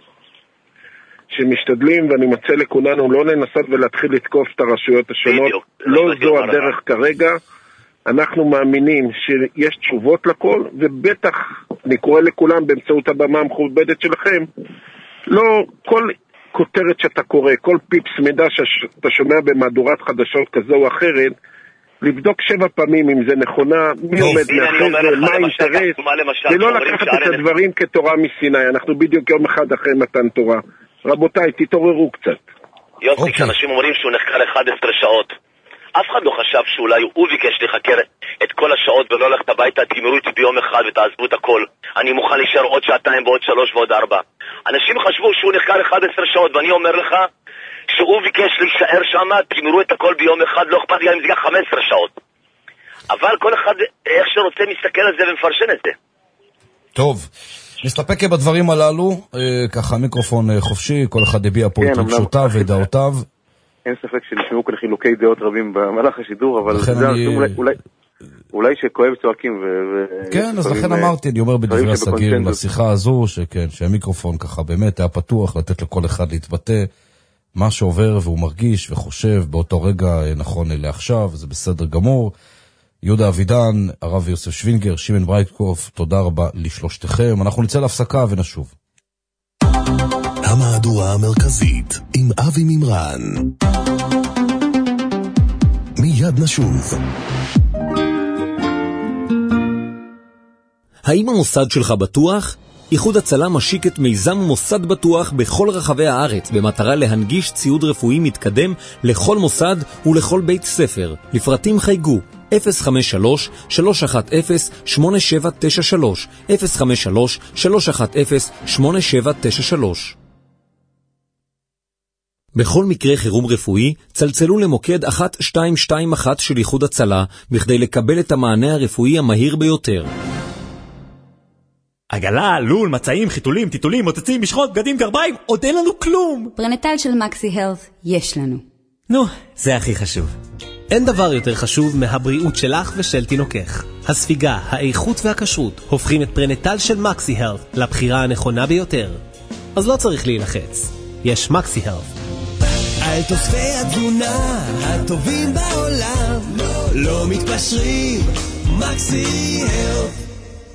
שמשתדלים, ואני מצא לכולנו לא לנסות ולהתחיל לתקוף את הרשויות השונות. בדיוק, לא זו הדרך כרגע. אנחנו מאמינים שיש תשובות לכל, ובטח, אני קורא לכולם באמצעות הבמה המכובדת שלכם, לא כל כותרת שאתה קורא, כל פיפס מידע שאתה שומע במהדורת חדשות כזו או אחרת, לבדוק שבע פעמים אם זה נכונה, מי עומד מאחורי זה, מה האינטרס, ולא לקחת את הדברים כתורה מסיני. אנחנו בדיוק יום אחד אחרי מתן תורה. רבותיי, תתעוררו קצת. יופי, כשאנשים אומרים שהוא נחקר אחת עשרה שעות, אף אחד לא חשב שאולי הוא ביקש לחקר את כל השעות ולא ללכת הביתה, תגמרו איתי ביום אחד ותעזבו את הכל. אני מוכן להישאר עוד שעתיים ועוד שלוש ועוד ארבע. אנשים חשבו שהוא נחקר אחת עשרה שעות, ואני אומר לך שהוא ביקש להישאר שם, תגמרו את הכל ביום אחד, לא אכפת גם אם זה חמש עשרה שעות. אבל כל אחד איך שרוצה מסתכל על זה ומפרשן את זה. טוב, נסתפק בדברים הללו, ככה מיקרופון חופשי, כל אחד הביע פה את רגשותיו ודעותיו. אין ספק שנשמעו כאן חילוקי דעות רבים במהלך השידור, אבל אולי שכואב צועקים. כן, אז לכן אמרתי, אני אומר בדברי הסגיר לשיחה הזו, שהמיקרופון ככה באמת היה פתוח, לתת לכל אחד להתבטא מה שעובר והוא מרגיש וחושב באותו רגע נכון לעכשיו, זה בסדר גמור. יהודה אבידן, הרב יוסף שווינגר, שימן ברייטקוף, תודה רבה לשלושתכם. אנחנו נצא להפסקה ונשוב. המהדורה המרכזית עם אבי ממרן. מיד נשוב. האם המוסד שלך בטוח? איחוד הצלה משיק את מיזם מוסד בטוח בכל רחבי הארץ במטרה להנגיש ציוד רפואי מתקדם לכל מוסד ולכל בית ספר. לפרטים חייגו אפס חמש שלוש שלוש אחת אפס שמונה שבע תשע שלוש אפס חמש שלוש שלוש אחת אפס שמונה שבע תשע שלוש. בכל מקרה חירום רפואי, צלצלו למוקד אחת שתיים שתיים אחת של איחוד הצלה בכדי לקבל את המענה הרפואי המהיר ביותר. עגלה, לול, מצעים, חיתולים, טיטולים, מוצצים, משחות, בגדים, גרביים, עוד אין לנו כלום. פרנטל של מקסי הלת' יש לנו. נו, זה הכי חשוב. אין דבר יותר חשוב מהבריאות שלך ושל תינוקך. הספיגה, האיכות והכשרות הופכים את פרנטל של מקסי הלף לבחירה הנכונה ביותר. אז לא צריך להילחץ. יש מקסי הלף. על תוספי התזונה הטובים בעולם, לא, לא מתפשרים, מקסי הלף.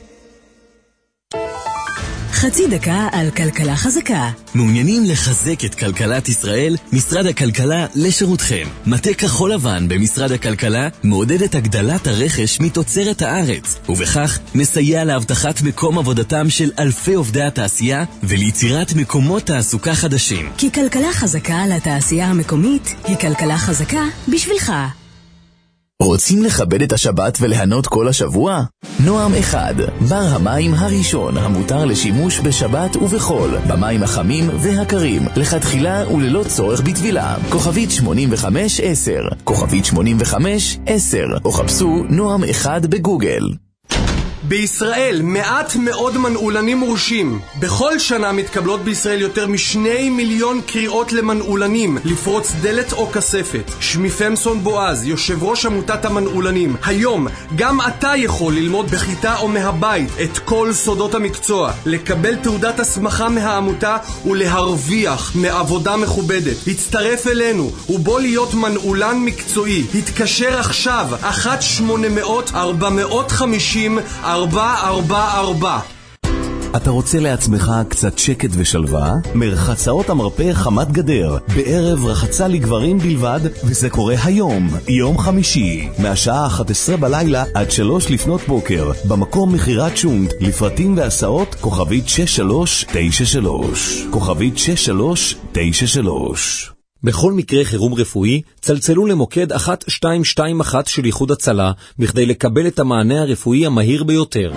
חצי דקה על כלכלה חזקה. מעוניינים לחזק את כלכלת ישראל? משרד הכלכלה לשירותכם. מטה כחול לבן במשרד הכלכלה מעודד את הגדלת הרכש מתוצרת הארץ, ובכך מסייע להבטחת מקום עבודתם של אלפי עובדי התעשייה וליצירת מקומות תעסוקה חדשים. כי כלכלה חזקה לתעשייה המקומית היא כלכלה חזקה בשבילך. רוצים לכבד את השבת וליהנות כל השבוע? נועם אחד, בר המים הראשון המותר לשימוש בשבת ובחול, במים החמים והקרים, לכתחילה וללא צורך בטבילה. כוכבית שמונים וחמש עשר, כוכבית שמונים וחמש עשר, או חפשו נועם אחד בגוגל. בישראל מעט מאוד מנעולנים מורשים. בכל שנה מתקבלות בישראל יותר משני מיליון קריאות למנעולנים לפרוץ דלת או כספת. שמי פמסון בועז, יושב ראש עמותת המנעולנים. היום גם אתה יכול ללמוד בכיתה או מהבית את כל סודות המקצוע, לקבל תעודת הסמכה מהעמותה ולהרוויח מעבודה מכובדת. הצטרף אלינו ובוא להיות מנעולן מקצועי. התקשר עכשיו אחת שמונה אפס אפס ארבע חמש ארבע ארבע ארבע. אתה רוצה לעצמך קצת שקט ושלווה? מרחצאות המרפא חמת גדר, בערב רחצה לגברים בלבד, וזה קורה היום, יום חמישי, מהשעה אחת עשרה בלילה עד שלוש לפנות בוקר, במקום מחירת שונט, לפרטים והסעות, כוכבית שש שלוש תשע שלוש, כוכבית שש שלוש תשע שלוש. בכל מקרה חירום רפואי, צלצלו למוקד אחת שתיים שתיים אחת של איחוד הצלה, בכדי לקבל את המענה הרפואי המהיר ביותר.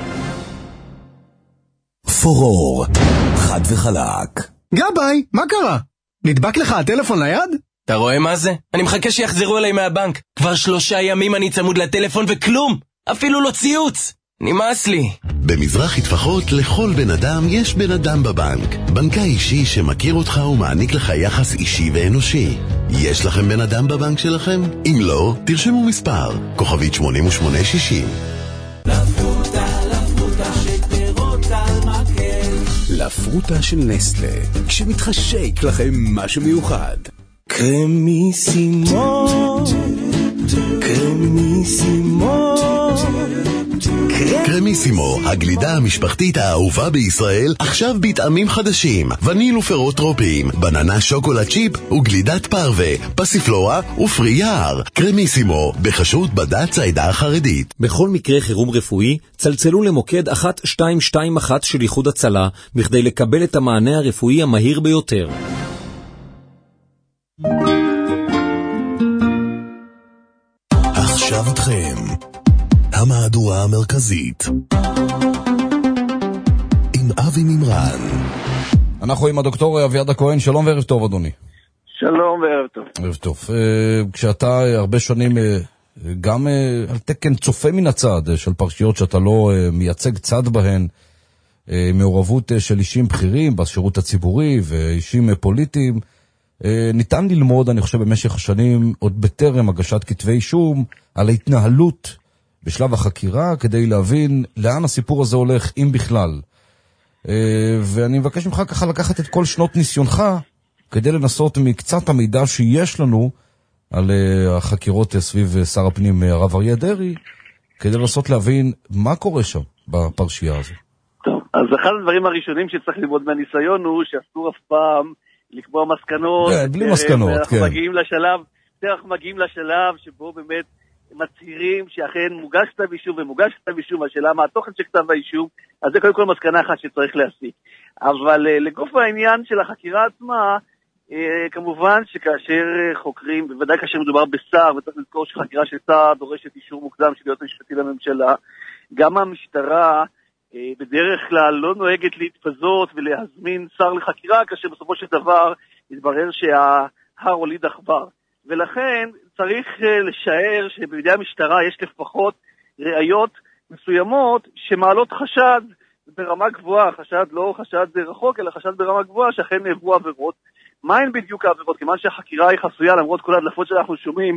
פורור, חד וחלק. גבי, מה קרה? נדבק לך הטלפון ליד? אתה רואה מה זה? אני מחכה שיחזרו אליי מהבנק. כבר שלושה ימים אני צמוד לטלפון וכלום! אפילו לא ציוץ! נמאס לי. במזרחי טפחות לכל בן אדם יש בן אדם בבנק. בנקאי אישי שמכיר אותך ומעניק לך יחס אישי ואנושי. יש לכם בן אדם בבנק שלכם? אם לא, תרשמו מספר, כוכבית שמונים ושמונה שישים. לפרוטה, לפרוטה שתרות על מקל. לפרוטה של נסטלה, כשמתחשק לכם משהו מיוחד. קרמיסימו, קרמיסימו. קרמיסימו, הגלידה המשפחתית האהובה בישראל, עכשיו בטעמים חדשים, וניל ופירות טרופיים, בננה שוקולד צ'יפ וגלידת פרווה, פסיפלורה ופרי יער. קרמיסימו, בחשות בד"ץ העדה החרדית. בכל מקרה חירום רפואי, צלצלו למוקד אחת שתיים שתיים אחת של איחוד הצלה, בכדי לקבל את המענה הרפואי המהיר ביותר. עכשיו אתכם המהדורה המרכזית עם אבי מימרן. אנחנו עם הדוקטור אביעד הכהן. שלום וערב טוב אדוני. שלום וערב טוב. ערב טוב. כשאתה הרבה שנים גם על תקן צופה מן הצד של פרשיות שאתה לא מייצג צד בהן, מעורבות של אישים בכירים בשירות הציבורי ואישים פוליטיים, ניתן ללמוד, אני חושב, במשך השנים, עוד בטרם הגשת כתבי אישום, על ההתנהלות בשלב החקירה, כדי להבין לאן הסיפור הזה הולך, אם בכלל. ואני מבקש ממך ככה לקחת את כל שנות ניסיונך, כדי לנסות מקצת המידע שיש לנו על החקירות סביב שר הפנים הרב אריה דרעי, כדי לנסות להבין מה קורה שם בפרשייה הזו. טוב, אז אחד הדברים הראשונים שצריך ללמוד מהניסיון הוא שאסור אף פעם לקבוע מסקנות. בלי מסקנות, כן. אנחנו מגיעים לשלב, אנחנו מגיעים לשלב שבו באמת מצהירים שאכן מוגש כתב אישום ומוגש כתב אישום, השאלה מה התוכן של כתב האישום, אז זה קודם כל מסקנה אחת שצריך להסיק. אבל לגוף העניין של החקירה עצמה, כמובן שכאשר חוקרים, בוודאי כאשר מדובר בשר, וצריך לזכור שחקירה של שר דורשת אישור מוקדם של היועץ המשפטי לממשלה, גם המשטרה בדרך כלל לא נוהגת להתפזות ולהזמין שר לחקירה, כאשר בסופו של דבר יתברר שההר הוליד עכבר. ולכן צריך לשער שבידי המשטרה יש לפחות ראיות מסוימות שמעלות חשד ברמה גבוהה, חשד לא חשד רחוק, אלא חשד ברמה גבוהה שאכן נעברו עבירות. מה הן בדיוק העבירות? כיוון שהחקירה היא חסויה, למרות כל ההדלפות שאנחנו שומעים,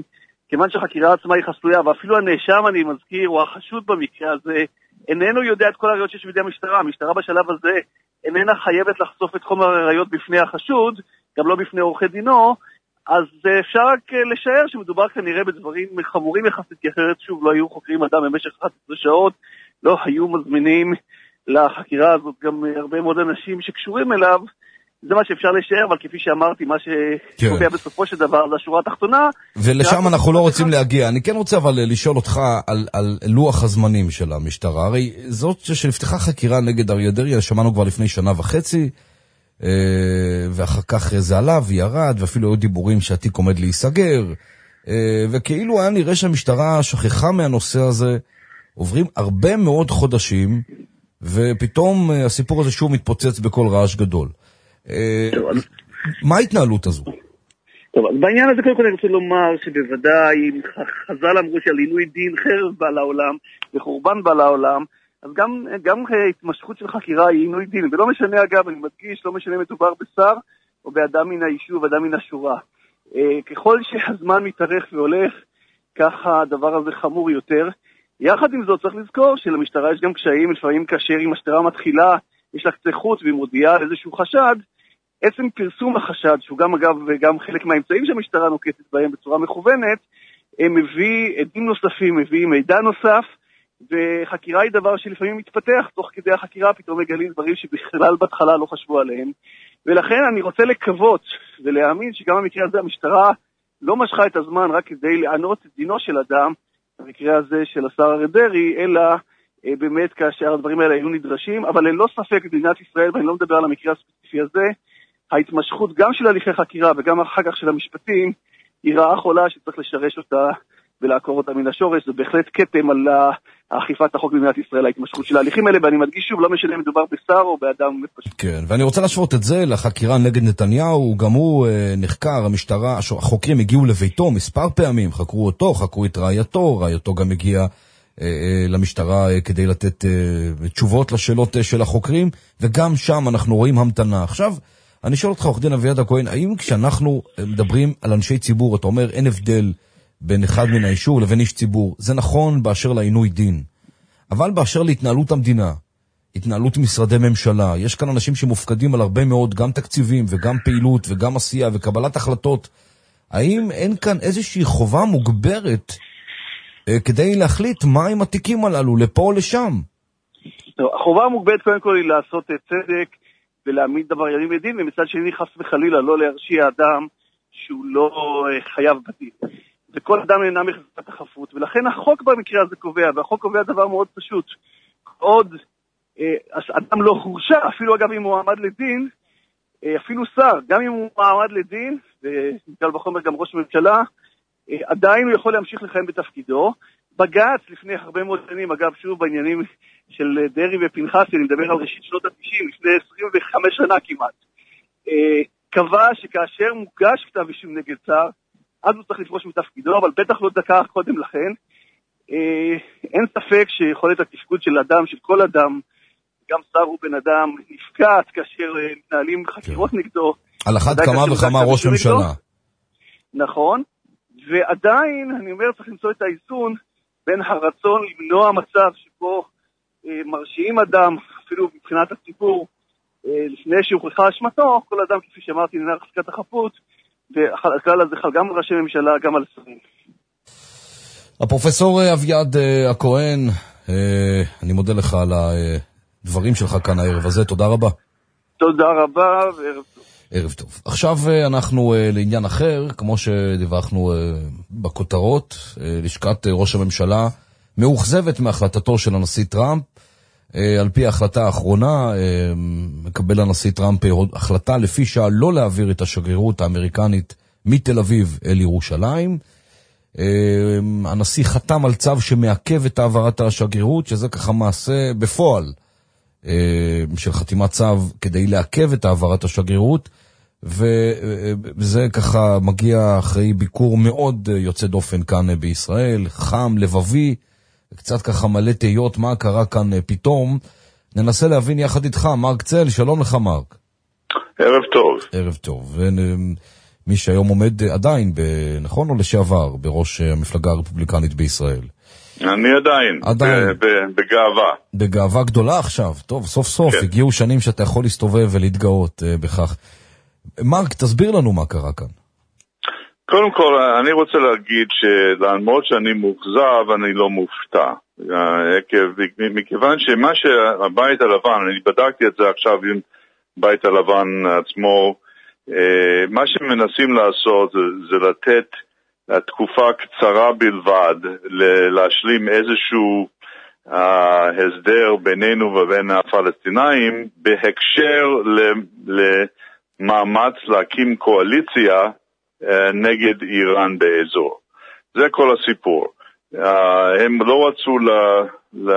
כיוון שהחקירה עצמה היא חסויה, ואפילו הנאשם, אני מזכיר, או החשוד במקרה הזה, איננו יודע את כל הראיות שיש בידי המשטרה. המשטרה בשלב הזה איננה חייבת לחשוף את חומר הראיות בפני החשוד, גם לא בפני עורכי דינו, אז אפשר רק לשער שמדובר כנראה בדברים חמורים יחסית, כי אחרת שוב לא היו חוקרים אדם במשך אחת עשרה שעות, לא היו מזמינים לחקירה הזאת גם הרבה מאוד אנשים שקשורים אליו, זה מה שאפשר לשער, אבל כפי שאמרתי, מה שקובע בסופו של דבר זה השורה התחתונה. ולשם אנחנו לא רוצים להגיע. אני כן רוצה אבל לשאול אותך על, על לוח הזמנים של המשטרה. הרי זאת שנפתחה חקירה נגד אריה דרעי, שמענו כבר לפני שנה וחצי, ואחר כך זה עלה וירד, ואפילו היו דיבורים שהתיק עומד להיסגר, וכאילו היה נראה שהמשטרה שכחה מהנושא הזה, עוברים הרבה מאוד חודשים, ופתאום הסיפור הזה שוב מתפוצץ בכל רעש גדול. מה ההתנהלות הזו? טוב, בעניין הזה קודם כל אני רוצה לומר שבוודאי חז"ל אמרו שעל עינוי דין חרב בא לעולם וחורבן בא לעולם, אז גם, גם התמשכות של חקירה היא עינוי דין, ולא משנה אגב, אני מדגיש, לא משנה מדובר בשר או באדם מן היישוב, אדם מן השורה. ככל שהזמן מתארך והולך, ככה הדבר הזה חמור יותר. יחד עם זאת צריך לזכור שלמשטרה יש גם קשיים, לפעמים כאשר אם המשטרה מתחילה, יש לה קצה חוץ והיא מודיעה על איזשהו חשד, עצם פרסום החשד, שהוא גם אגב וגם חלק מהאמצעים שהמשטרה נוקטת בהם בצורה מכוונת, מביא עדים נוספים, מביא מידע נוסף, וחקירה היא דבר שלפעמים מתפתח, תוך כדי החקירה פתאום מגלים דברים שבכלל בהתחלה לא חשבו עליהם, ולכן אני רוצה לקוות ולהאמין שגם במקרה הזה המשטרה לא משכה את הזמן רק כדי לענות את דינו של אדם, במקרה הזה של השר אריה דרעי, אלא באמת כאשר הדברים האלה היו נדרשים, אבל ללא ספק במדינת ישראל, ואני לא מדבר על המקרה הספציפי הזה, ההתמשכות גם של הליכי חקירה וגם אחר כך של המשפטים, היא רעה חולה שצריך לשרש אותה ולעקור אותה מן השורש. זה בהחלט כתם על האכיפת החוק במדינת ישראל, ההתמשכות של ההליכים האלה, ואני מדגיש שוב, לא משנה מדובר בשר או באדם פשוט. כן, ואני רוצה להשוות את זה לחקירה נגד נתניהו, גם הוא נחקר, המשטרה, החוקרים הגיעו לביתו מספר פעמים, חקרו אותו, חקרו את רעייתו, רעייתו גם הגיע למשטרה כדי לתת תשובות לשאלות של החוקרים, וגם שם אנחנו רואים המתנה. עכשיו, אני שואל אותך, עורך דין אביעד הכהן, האם כשאנחנו מדברים על אנשי ציבור, אתה אומר אין הבדל בין אחד מן היישוב לבין איש ציבור, זה נכון באשר לעינוי דין, אבל באשר להתנהלות המדינה, התנהלות משרדי ממשלה, יש כאן אנשים שמופקדים על הרבה מאוד, גם תקציבים וגם פעילות וגם עשייה וקבלת החלטות, האם אין כאן איזושהי חובה מוגברת כדי להחליט מה עם התיקים הללו, לפה או לשם? החובה המוגברת קודם כל היא לעשות צדק ולהעמיד דבריינים לדין, ומצד שני חס וחלילה לא להרשיע אדם שהוא לא חייב בדין. וכל אדם אינה מחזקת החפות, ולכן החוק במקרה הזה קובע, והחוק קובע דבר מאוד פשוט. עוד אדם לא הורשע, אפילו אגב אם הוא מעמד לדין, אפילו שר, גם אם הוא מעמד לדין, ונקל בחומר גם ראש הממשלה, עדיין הוא יכול להמשיך לכהן בתפקידו. בג"ץ לפני הרבה מאוד שנים, אגב שוב בעניינים של דרעי ופנחסי, אני מדבר על ראשית שנות ה-תשעים, לפני עשרים וחמש שנה כמעט, קבע שכאשר מוגש כתב אישום נגד שר, אז הוא צריך לפרוש מתפקידו, אבל בטח לא דקה קודם לכן. אין ספק שיכולת התפקוד של אדם, של כל אדם, גם שר הוא בן אדם, נפקעת כאשר מתנהלים חקירות נגדו. על אחת כמה וכמה ראש ממשלה. נכון, ועדיין, אני אומר, צריך למצוא את האיזון בין הרצון למנוע מצב שבו מרשיעים אדם, אפילו מבחינת הציבור, לפני שהוכחה אשמתו, כל אדם, כפי שאמרתי, ננהל חזקת החפות, והכלל הזה חל גם על ראשי ממשלה, גם על שרים. הפרופסור אביעד הכהן, אני מודה לך על הדברים שלך כאן הערב הזה, תודה רבה. תודה רבה, וערב טוב. ערב טוב. עכשיו אנחנו לעניין אחר, כמו שדיווחנו בכותרות, לשכת ראש הממשלה מאוכזבת מהחלטתו של הנשיא טראמפ. על פי ההחלטה האחרונה, מקבל הנשיא טראמפ החלטה לפי שעה לא להעביר את השגרירות האמריקנית מתל אביב אל ירושלים. הנשיא חתם על צו שמעכב את העברת השגרירות, שזה ככה מעשה בפועל של חתימת צו כדי לעכב את העברת השגרירות, וזה ככה מגיע אחרי ביקור מאוד יוצא דופן כאן בישראל, חם, לבבי, קצת ככה מלא תהיות מה קרה כאן פתאום. ננסה להבין יחד איתך, מרק צל, שלום לך מרק. ערב טוב. ערב טוב. מי שהיום עומד עדיין, נכון או לשעבר, בראש המפלגה הרפובליקנית בישראל. אני עדיין, עדיין. בגאווה. בגאווה גדולה עכשיו, טוב, סוף סוף כן. הגיעו שנים שאתה יכול להסתובב ולהתגאות uh, בכך. מרק, תסביר לנו מה קרה כאן. קודם כל, אני רוצה להגיד שלמרות שאני מוחזב, אני לא מופתע. מכיוון שמה שהבית הלבן, אני בדקתי את זה עכשיו עם בית הלבן עצמו, מה שמנסים לעשות זה, זה לתת תקופה קצרה בלבד להשלים איזשהו uh, הסדר בינינו ובין הפלסטינאים בהקשר למאמץ להקים קואליציה uh, נגד איראן באזור. זה כל הסיפור. Uh, הם לא רצו ל... ל...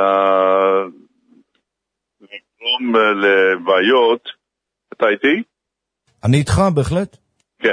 לגרום לבעיות. אתה איתי? אני איתך בהחלט. כן,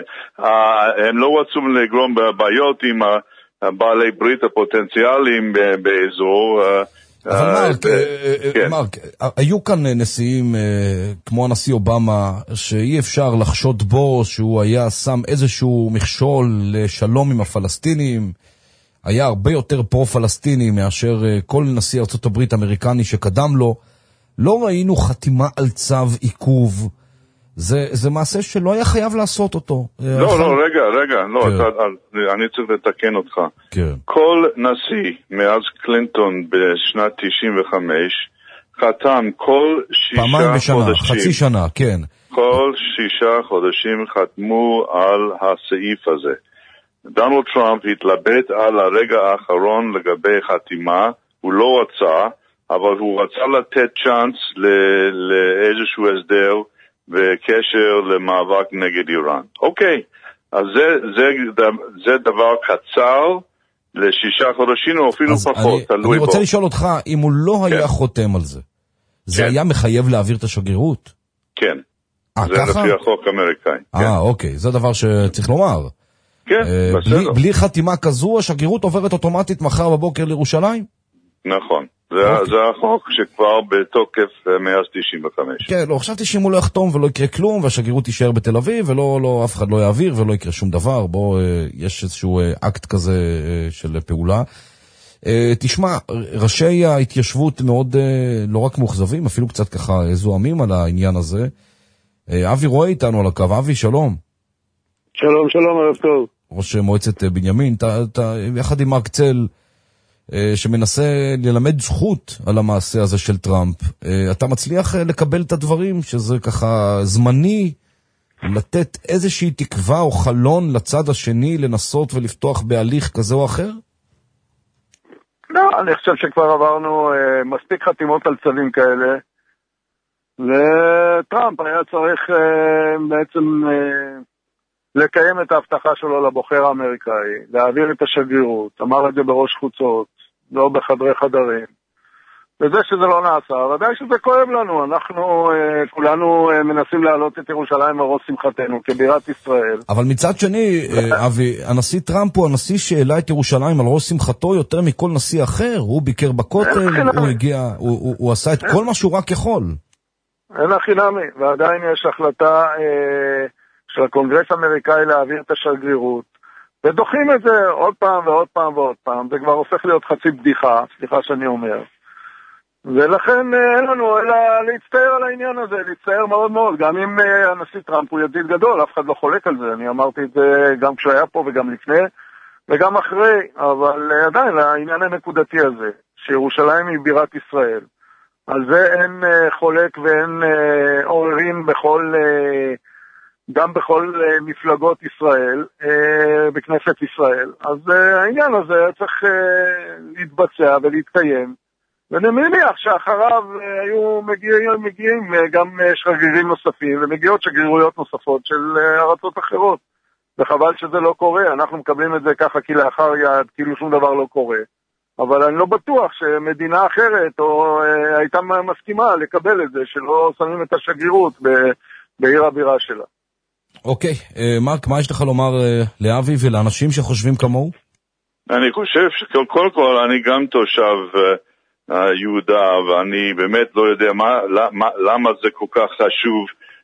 הם לא רצו לגרום בעיות עם בעלי ברית הפוטנציאליים באזור. אבל מרק, מרק, היו כאן נשיאים כמו הנשיא אובמה שאי אפשר לחשוד בו שהוא היה שם איזשהו מכשול לשלום עם הפלסטינים, היה הרבה יותר פרו-פלסטיני מאשר כל נשיא ארצות הברית אמריקני שקדם לו. לא ראינו חתימה על צו עיכוב. זה, זה מעשה שלא היה חייב לעשות אותו. לא, אחר... לא, רגע, רגע, לא, כן. אתה, אני צריך לתקן אותך. כן. כל נשיא מאז קלינטון בשנת תשעים וחמש חתם כל שישה פעמיים בשנה, חודשים. חצי שנה, כן. כל שישה חודשים חתמו על הסעיף הזה. דונלד טראמפ התלבט על הרגע האחרון לגבי חתימה, הוא לא רצה, אבל הוא רצה לתת צ'אנס לאיזשהו הסדר, בקשר למאבק נגד איראן. אוקיי, אז זה, זה, זה דבר קצר לשישה חודשים או אפילו פחות, אני, תלוי בו. אני רוצה לשאול אותך, אם הוא לא כן. היה חותם על זה, זה כן. היה מחייב להעביר את השגרירות? כן, 아, זה ככה? לפי החוק האמריקאי. אה, כן. אוקיי, זה דבר שצריך לומר. כן, אה, בסדר. בלי, בלי חתימה כזו, השגרירות עוברת אוטומטית מחר בבוקר לירושלים? נכון. זה, זה החוק שכבר בתוקף מאז תשעים וחמש. כן, לא, חשבתי שאם הוא לא יחתום ולא יקרה כלום, והשגרירות תישאר בתל אביב, ולא, לא, אף אחד לא יעביר ולא יקרה שום דבר. בוא, יש איזשהו אקט כזה של פעולה. תשמע, ראשי ההתיישבות מאוד, לא רק מוחזבים, אפילו קצת ככה זועמים על העניין הזה. אבי רואה איתנו על הקו. אבי, שלום. שלום, שלום, ערב טוב. ראש מועצת בנימין, אתה, אתה, יחד עם מרק צל, שמנסה ללמד זכות על המעשה הזה של טראמפ. אתה מצליח לקבל את הדברים, שזה ככה זמני, לתת איזושהי תקווה או חלון לצד השני, לנסות ולפתוח בהליך כזה או אחר? לא, אני חושב שכבר עברנו אה, מספיק חתימות על צווים כאלה, וטראמפ היה צריך אה, בעצם אה, לקיים את ההבטחה שלו לבוחר האמריקאי, להעביר את השגרירות, אמר את זה בראש חוצות, לא בחדרי חדרים. וזה שזה לא נעשה, ודאי שזה כואב לנו, אנחנו אה, כולנו אה, מנסים להעלות את ירושלים על ראש שמחתנו כבירת ישראל. אבל מצד שני, אה, אבי, הנשיא טראמפ הוא הנשיא שהעלה את ירושלים על ראש שמחתו יותר מכל נשיא אחר, הוא ביקר בכותל, הוא הגיע, הוא, הוא, הוא עשה את כל מה שהוא רק יכול. אין הכי נמי, ועדיין יש החלטה אה, של הקונגרס האמריקאי להעביר את השגרירות, ודוחים את זה עוד פעם ועוד פעם ועוד פעם, זה כבר הופך להיות חצי בדיחה, סליחה שאני אומר. ולכן אין לנו אלא להצטער על העניין הזה, להצטער מאוד מאוד, גם אם הנשיא טראמפ הוא ידיד גדול, אף אחד לא חולק על זה, אני אמרתי את זה גם כשהוא היה פה וגם לפני וגם אחרי, אבל עדיין העניין הנקודתי הזה, שירושלים היא בירת ישראל, על זה אין חולק ואין עוררין בכל, גם בכל מפלגות ישראל, בכנסת ישראל, אז העניין הזה צריך להתבצע ולהתקיים, ואני מניח שאחריו היו מגיעים, מגיעים גם שגרירים נוספים, ומגיעות שגרירויות נוספות של ארצות אחרות. וחבל שזה לא קורה, אנחנו מקבלים את זה ככה כי לאחר יד, כאילו שום דבר לא קורה. אבל אני לא בטוח שמדינה אחרת או הייתה מסכימה לקבל את זה, שלא שמים את השגרירות בעיר הבירה שלה. אוקיי, מרק, מה יש לך לומר לאבי ולאנשים שחושבים כמוהו? אני חושב שקודם כל אני גם תושב יהודה, ואני באמת לא יודע מה, למה, למה זה כל כך חשוב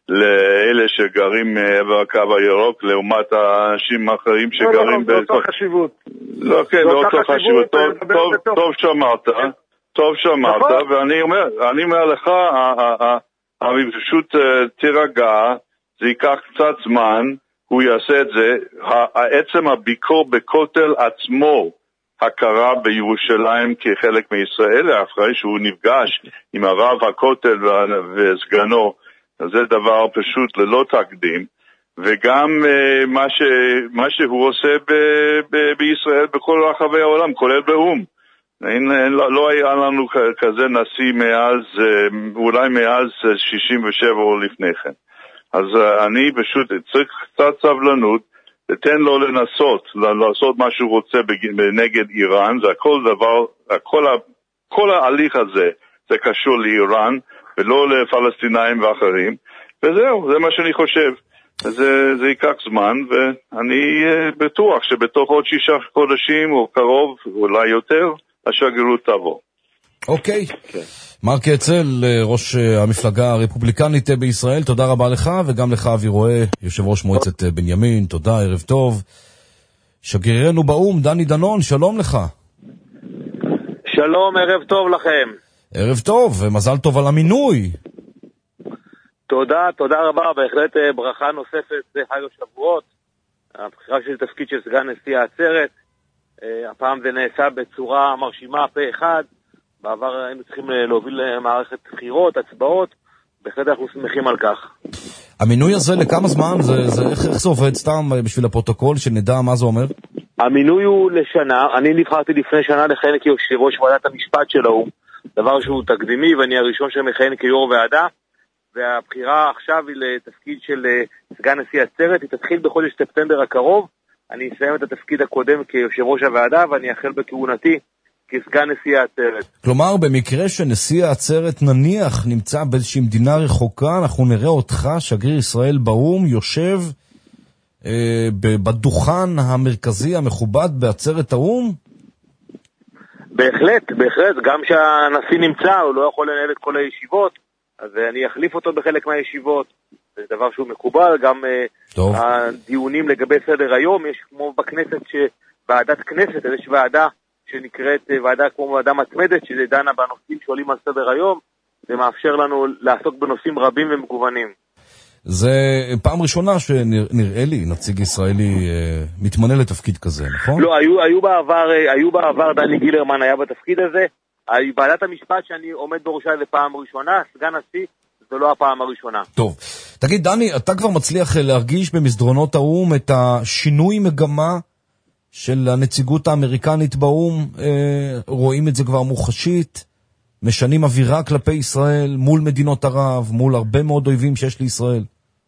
לאלה שגרים בקו הירוק, לעומת האנשים האחרים שגרים... לא, לא, באותו חשיבות. לא, כן, באותו חשיבות. טוב שמעת, טוב שמעת, ואני אומר לך, אני פשוט תירגע, זה ייקח קצת זמן, הוא יעשה את זה. העצם הביקור בכותל עצמו, הכרה בירושלים כחלק מישראל, אחרי שהוא נפגש עם הרב הכותל וסגנו, זה דבר פשוט ללא תקדים, וגם uh, מה, ש, מה שהוא עושה ב, ב, בישראל בכל רחבי העולם, כולל באום. אין, אין, לא, לא היה לנו כזה נשיא מאז, uh, אולי מאז שישים ושבע או לפני כן. אז uh, אני פשוט צריך קצת סבלנות, תן לו לנסות, לעשות מה שהוא רוצה נגד איראן, זה הכל דבר, הכל, כל ההליך הזה, זה קשור לאיראן, ולא לפלסטינאים ואחרים, וזהו, זה מה שאני חושב. זה, זה ייקח זמן, ואני בטוח שבתוך עוד שישה חודשים, או קרוב, אולי יותר, השגרירות תבוא. אוקיי. מרק אצל, ראש המפלגה הרפובליקנית בישראל, תודה רבה לך, וגם לך אבי רואה, יושב ראש מועצת בנימין, תודה, ערב טוב. שגרירנו באום, דני דנון, שלום לך. שלום, ערב טוב לכם. ערב טוב, ומזל טוב על המינוי. תודה, תודה רבה, בהחלט ברכה נוספת זה חג השבועות, הבחירה של תפקיד של סגן נשיא העצרת, הפעם זה נעשה בצורה מרשימה פה אחד, בעבר היינו צריכים להוביל מערכת בחירות, הצבעות, בהחלט אנחנו שמחים על כך. המינוי הזה לכמה זמן? זה, זה, איך, איך זה עובד סתם בשביל הפרוטוקול, שנדע מה זה אומר? המינוי הוא לשנה, אני נבחרתי לפני שנה לכהן כיושב ראש ועדת המשפט של האו"ם, דבר שהוא תקדימי ואני הראשון שמכהן כיו"ר ועדה, והבחירה עכשיו היא לתפקיד של סגן נשיא העצרת, היא תתחיל בחודש ספטמבר הקרוב, אני אסיים את התפקיד הקודם כיושב ראש הוועדה ואני אחל בכהונתי כסגן נשיא העצרת. כלומר, במקרה שנשיא העצרת נניח נמצא באיזושהי מדינה רחוקה, אנחנו נראה אותך, שגריר ישראל באום, יושב אה, בדוכן המרכזי המכובד בעצרת האום? בהחלט, בהחלט, גם שהנשיא נמצא, הוא לא יכול לנהל את כל הישיבות, אז אני אחליף אותו בחלק מהישיבות, זה דבר שהוא מקובל, גם טוב. הדיונים לגבי סדר היום, יש כמו בכנסת, שוועדת כנסת, יש ועדה שנקראת ועדה כמו ועדה מתמדת, שזה דנה בנושאים שעולים על סדר היום, זה מאפשר לנו לעסוק בנושאים רבים ומגוונים. זה פעם ראשונה שנראה לי נציג ישראלי מתמנה לתפקיד כזה, נכון? לא, היו, היו בעבר, היו בעבר דני גילרמן היה בתפקיד הזה, ועדת המשפט שאני עומד בראשה זה פעם ראשונה, סגן נשיא זו לא הפעם הראשונה. טוב, תגיד דני, אתה כבר מצליח להרגיש במסדרונות האום את השינוי מגמה של הנציגות האמריקנית באום, אה, רואים את זה כבר מוחשית, משנים אווירה כלפי ישראל מול מדינות ערב, מול הרבה מאוד אויבים שיש לישראל.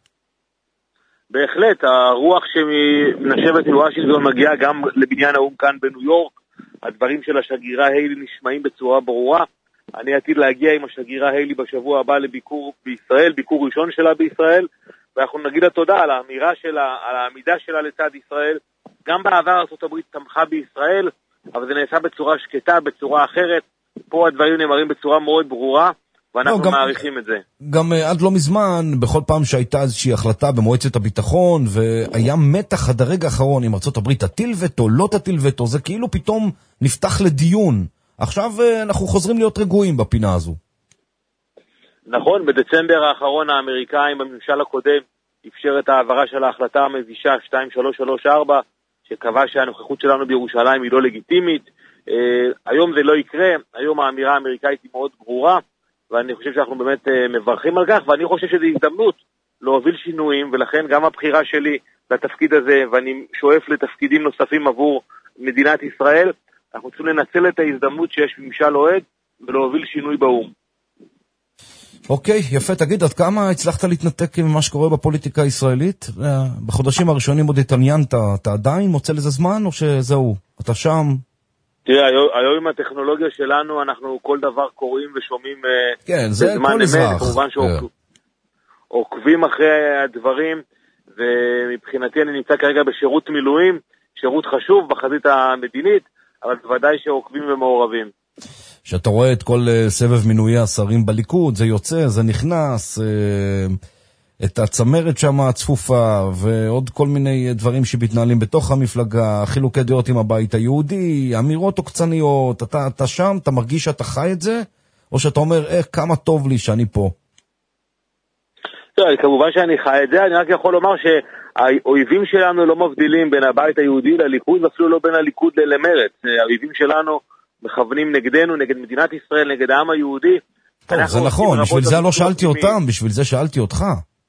בהחלט, הרוח שמנשבת מוושינגטון מגיעה גם לבניין האום כאן בניו יורק, הדברים של השגרירה היילי נשמעים בצורה ברורה, אני עתיד להגיע עם השגרירה היילי בשבוע הבא לביקור בישראל, ביקור ראשון שלה בישראל, ואנחנו נגיד לה תודה על האמירה שלה, על העמידה שלה לצד ישראל, גם בעבר ארצות הברית תמכה בישראל, אבל זה נעשה בצורה שקטה, בצורה אחרת, פה הדברים נאמרים בצורה מאוד ברורה, ואנחנו לא, גם, מעריכים את זה. גם עד לא מזמן, בכל פעם שהייתה איזושהי החלטה במועצת הביטחון, והיה מתח עד הרגע האחרון, אם ארצות הברית תטיל וטו, לא תטיל וטו, זה כאילו פתאום נפתח לדיון. עכשיו אנחנו חוזרים להיות רגועים בפינה הזו. נכון, בדצמבר האחרון האמריקאים בממשל הקודם אפשר את העברה של ההחלטה המבישה שתיים שלוש שלוש ארבע, שקבע שהנוכחות שלנו בירושלים היא לא לגיטימית. אה, היום זה לא יקרה, היום האמירה האמריקאית היא מאוד ברורה, ואני חושב שאנחנו באמת אה, מברכים על כך, ואני חושב שזו הזדמנות להוביל שינויים, ולכן גם הבחירה שלי לתפקיד הזה, ואני שואף לתפקידים נוספים עבור מדינת ישראל, אנחנו צריכים לנצל את ההזדמנות שיש ממשל אוהד, ולהוביל שינוי באום. אוקיי, יפה, תגיד, עד כמה הצלחת להתנתק ממה שקורה בפוליטיקה הישראלית? בחודשים הראשונים עוד התעניינת, אתה עדיין מוצא לזה זמן, או שזהו, אתה שם? תראה, היום עם הטכנולוגיה שלנו, אנחנו כל דבר קוראים ושומעים כן, זה כל אזרח. כמובן שעוקבים אחרי הדברים, ומבחינתי אני נמצא כרגע בשירות מילואים, שירות חשוב בחזית המדינית, אבל בוודאי שעוקבים ומעורבים. שאתה רואה את כל סבב מינויי השרים בליכוד, זה יוצא, זה נכנס, את הצמרת שם הצפופה, ועוד כל מיני דברים שמתנהלים בתוך המפלגה, חילוקי דעות עם הבית היהודי, אמירות עוקצניות, אתה, אתה שם, אתה מרגיש שאתה חי את זה, או שאתה אומר, איך, כמה טוב לי שאני פה? טוב, כמובן שאני חי את זה, אני רק יכול לומר שהאויבים שלנו לא מבדילים בין הבית היהודי לליכוד, ואפילו לא בין הליכוד למרץ. האויבים שלנו מכוונים נגדנו, נגד מדינת ישראל, נגד העם היהודי. טוב, זה נכון, בשביל זה לא שאלתי אותם, בשביל זה שאלתי אותך.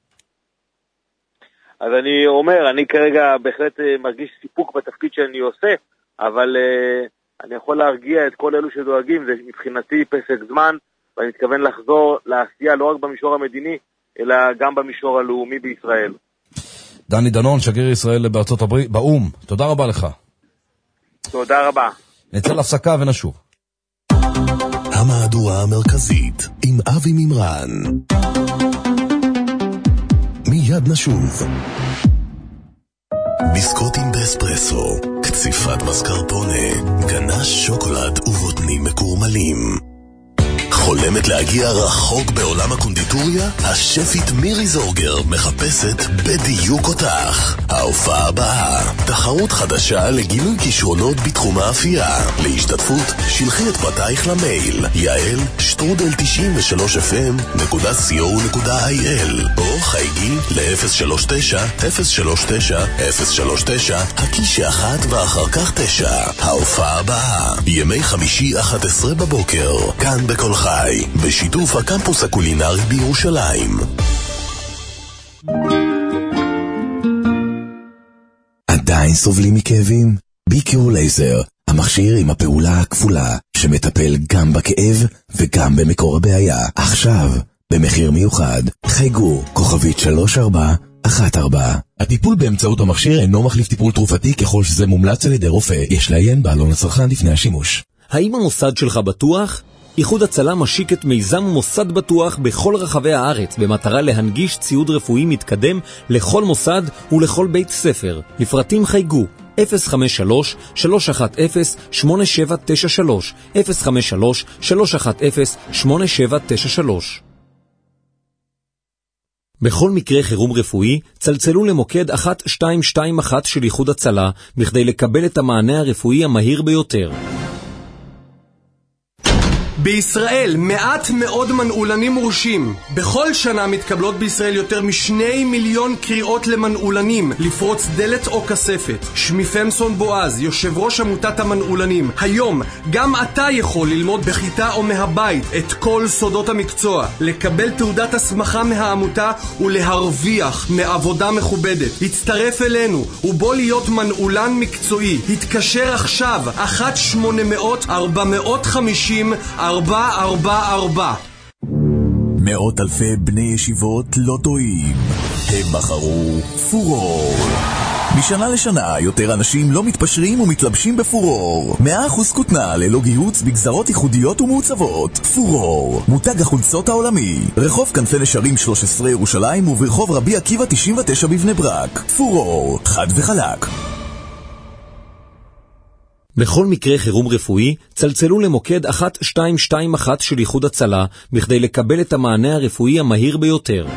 אז אני אומר, אני כרגע בהחלט מרגיש סיפוק בתפקיד שאני עושה, אבל uh, אני יכול להרגיע את כל אלו שדואגים, זה מבחינתי פסק זמן, ואני מתכוון לחזור לעשייה לא רק במישור המדיני, אלא גם במישור הלאומי בישראל. דני דנון, שגריר ישראל בארצות הברית, באום, תודה רבה לך. תודה רבה. נצא להפסקה ונשוב. המהדורה המרכזית עם אבי ממרן. מיד נשוב. ביסקוטים באספרסו, קציפת מסקרפונה, גנש שוקולד ובוטנים מקורמלים. חולמת להגיע רחוק בעולם הקונדיטוריה? השפית מירי זורגר מחפשת בדיוק אותך. ההופעה הבאה, תחרות חדשה לגילוי כישרונות בתחום האפייה. להשתתפות, שלחי את פרטייך למייל יעל שטרודל תשעים ושלוש אף אם נקודה סי או נקודה איי אל או חייגי ל-אפס שלוש תשע אפס שלוש תשע אפס שלוש תשע הקישה אחת ואחר כך תשע. ההופעה הבאה, ימי חמישי אחת עשרה בבוקר, כאן בכל חי, בשיתוף הקמפוס הקולינרי בירושלים. עדיין סובלים מכאבים? ביקור לייזר, המכשיר עם הפעולה הכפולה, שמטפל גם בכאב וגם במקור הבעיה. עכשיו, במחיר מיוחד, חייגו, כוכבית שלוש ארבע אחת ארבע. הטיפול באמצעות המכשיר אינו מחליף טיפול תרופתי ככל שזה מומלץ על ידי רופא. יש לעיין בעלון הצרכן לפני השימוש. האם המוסד שלך בטוח? איחוד הצלה משיק את מיזם מוסד בטוח בכל רחבי הארץ במטרה להנגיש ציוד רפואי מתקדם לכל מוסד ולכל בית ספר. לפרטים חייגו אפס חמש שלוש שלוש אחת אפס שמונה שבע תשע שלוש אפס חמש שלוש שלוש אחת אפס שמונה שבע תשע שלוש. בכל מקרה חירום רפואי, צלצלו למוקד אחת שתיים שתיים אחת של איחוד הצלה בכדי לקבל את המענה הרפואי המהיר ביותר. בישראל מעט מאוד מנעולנים מורשים. בכל שנה מתקבלות בישראל יותר משני מיליון קריאות למנעולנים לפרוץ דלת או כספת. שמי פמסון בועז, יושב ראש עמותת המנעולנים. היום גם אתה יכול ללמוד בכיתה או מהבית את כל סודות המקצוע, לקבל תעודת הסמכה מהעמותה ולהרוויח מעבודה מכובדת. הצטרף אלינו ובוא להיות מנעולן מקצועי. התקשר עכשיו אחת שמונה מאות ארבע מאות חמישים ארבע ארבע ארבע. מאות אלפי בני ישיבות לא טועים, הם בחרו פורור. משנה לשנה יותר אנשים לא מתפשרים ומתלבשים בפורור. מאה אחוז כותנה ללא גיהוץ בגזרות ייחודיות ומעוצבות. פורור, מותג החולצות העולמי, רחוב כנפי נשרים שלוש עשרה ירושלים וברחוב רבי עקיבא תשעים ותשע בבני ברק. פורור, חד וחלק. בכל מקרה חירום רפואי, צלצלו למוקד אחת שתיים שתיים אחת של איחוד הצלה בכדי לקבל את המענה הרפואי המהיר ביותר.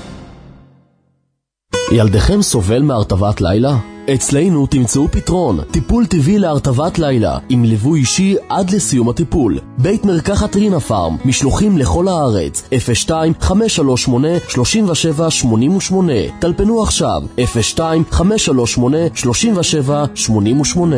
ילדכם סובל מהרטבת לילה? אצלנו תמצאו פתרון, טיפול טבעי להרטבת לילה, עם ליווי אישי עד לסיום הטיפול. בית מרקחת רינה פארם, משלוחים לכל הארץ, אפס שתיים חמש שלוש שמונה שלוש שבע שמונה שמונה. טלפנו עכשיו, אפס שתיים חמש שלוש שמונה שלוש שבע שמונה שמונה.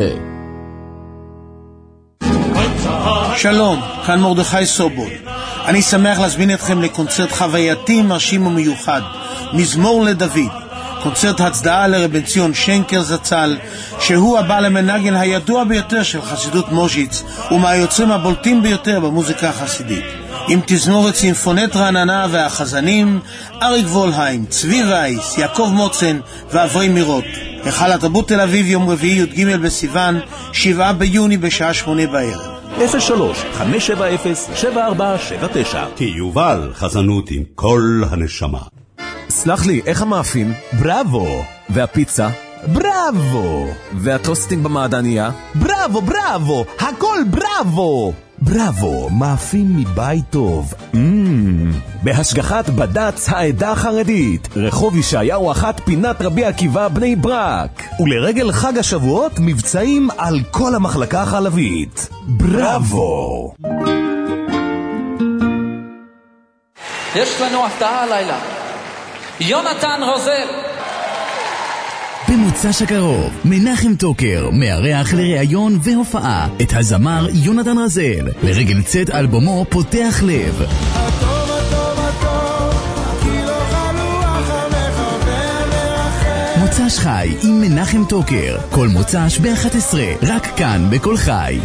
שלום, כאן מרדכי סובול. אני שמח להזמין אתכם לקונצרט חווייתי מרשים ומיוחד, מזמור לדוד, קונצרט הצדעה לרב בן ציון שנקל זצ"ל, שהוא הבעל המנגן הידוע ביותר של חסידות מוז'יץ ומהיוצרים הבולטים ביותר במוזיקה החסידית, עם תזמורת סימפונית רעננה והחזנים אריק וולהיים, צבי וייס, יעקב מוצן ואברי מירות. היכל התרבות תל אביב, יום רביעי י"ג בסיוון, שבעה ביוני בשעה שמונה בערב. אפס שלוש חמש שבע אפס שבע ארבע שבע תשע. כי יובל חזנות עם כל הנשמה. סלח לי, איך המאפים? בראבו. והפיצה? בראבו. והטוסטינג במעדניה? בראבו, בראבו, הכל בראבו. בראבו, מאפים מבית טוב. מmm, בהשגחת בד"ץ העדה החרדית, רחוב ישעיהו אחת, פינת רבי עקיבא, בני ברק. ולרגל חג השבועות, מבצעים על כל המחלקה החלבית. בראבו. יש לנו הפתעה הלילה. יונתן רוזל. במוצ"ש הקרוב, מנחם טוקר מארח לראיון והופעה את הזמר יונתן רזל לרגל צאת אלבומו פותח לב. הטוב הטוב הטוב, כי לא חלוח המחבר מרחב. מוצ"ש חי עם מנחם טוקר, כל מוצ"ש ב-אחת עשרה, רק כאן בכל חי.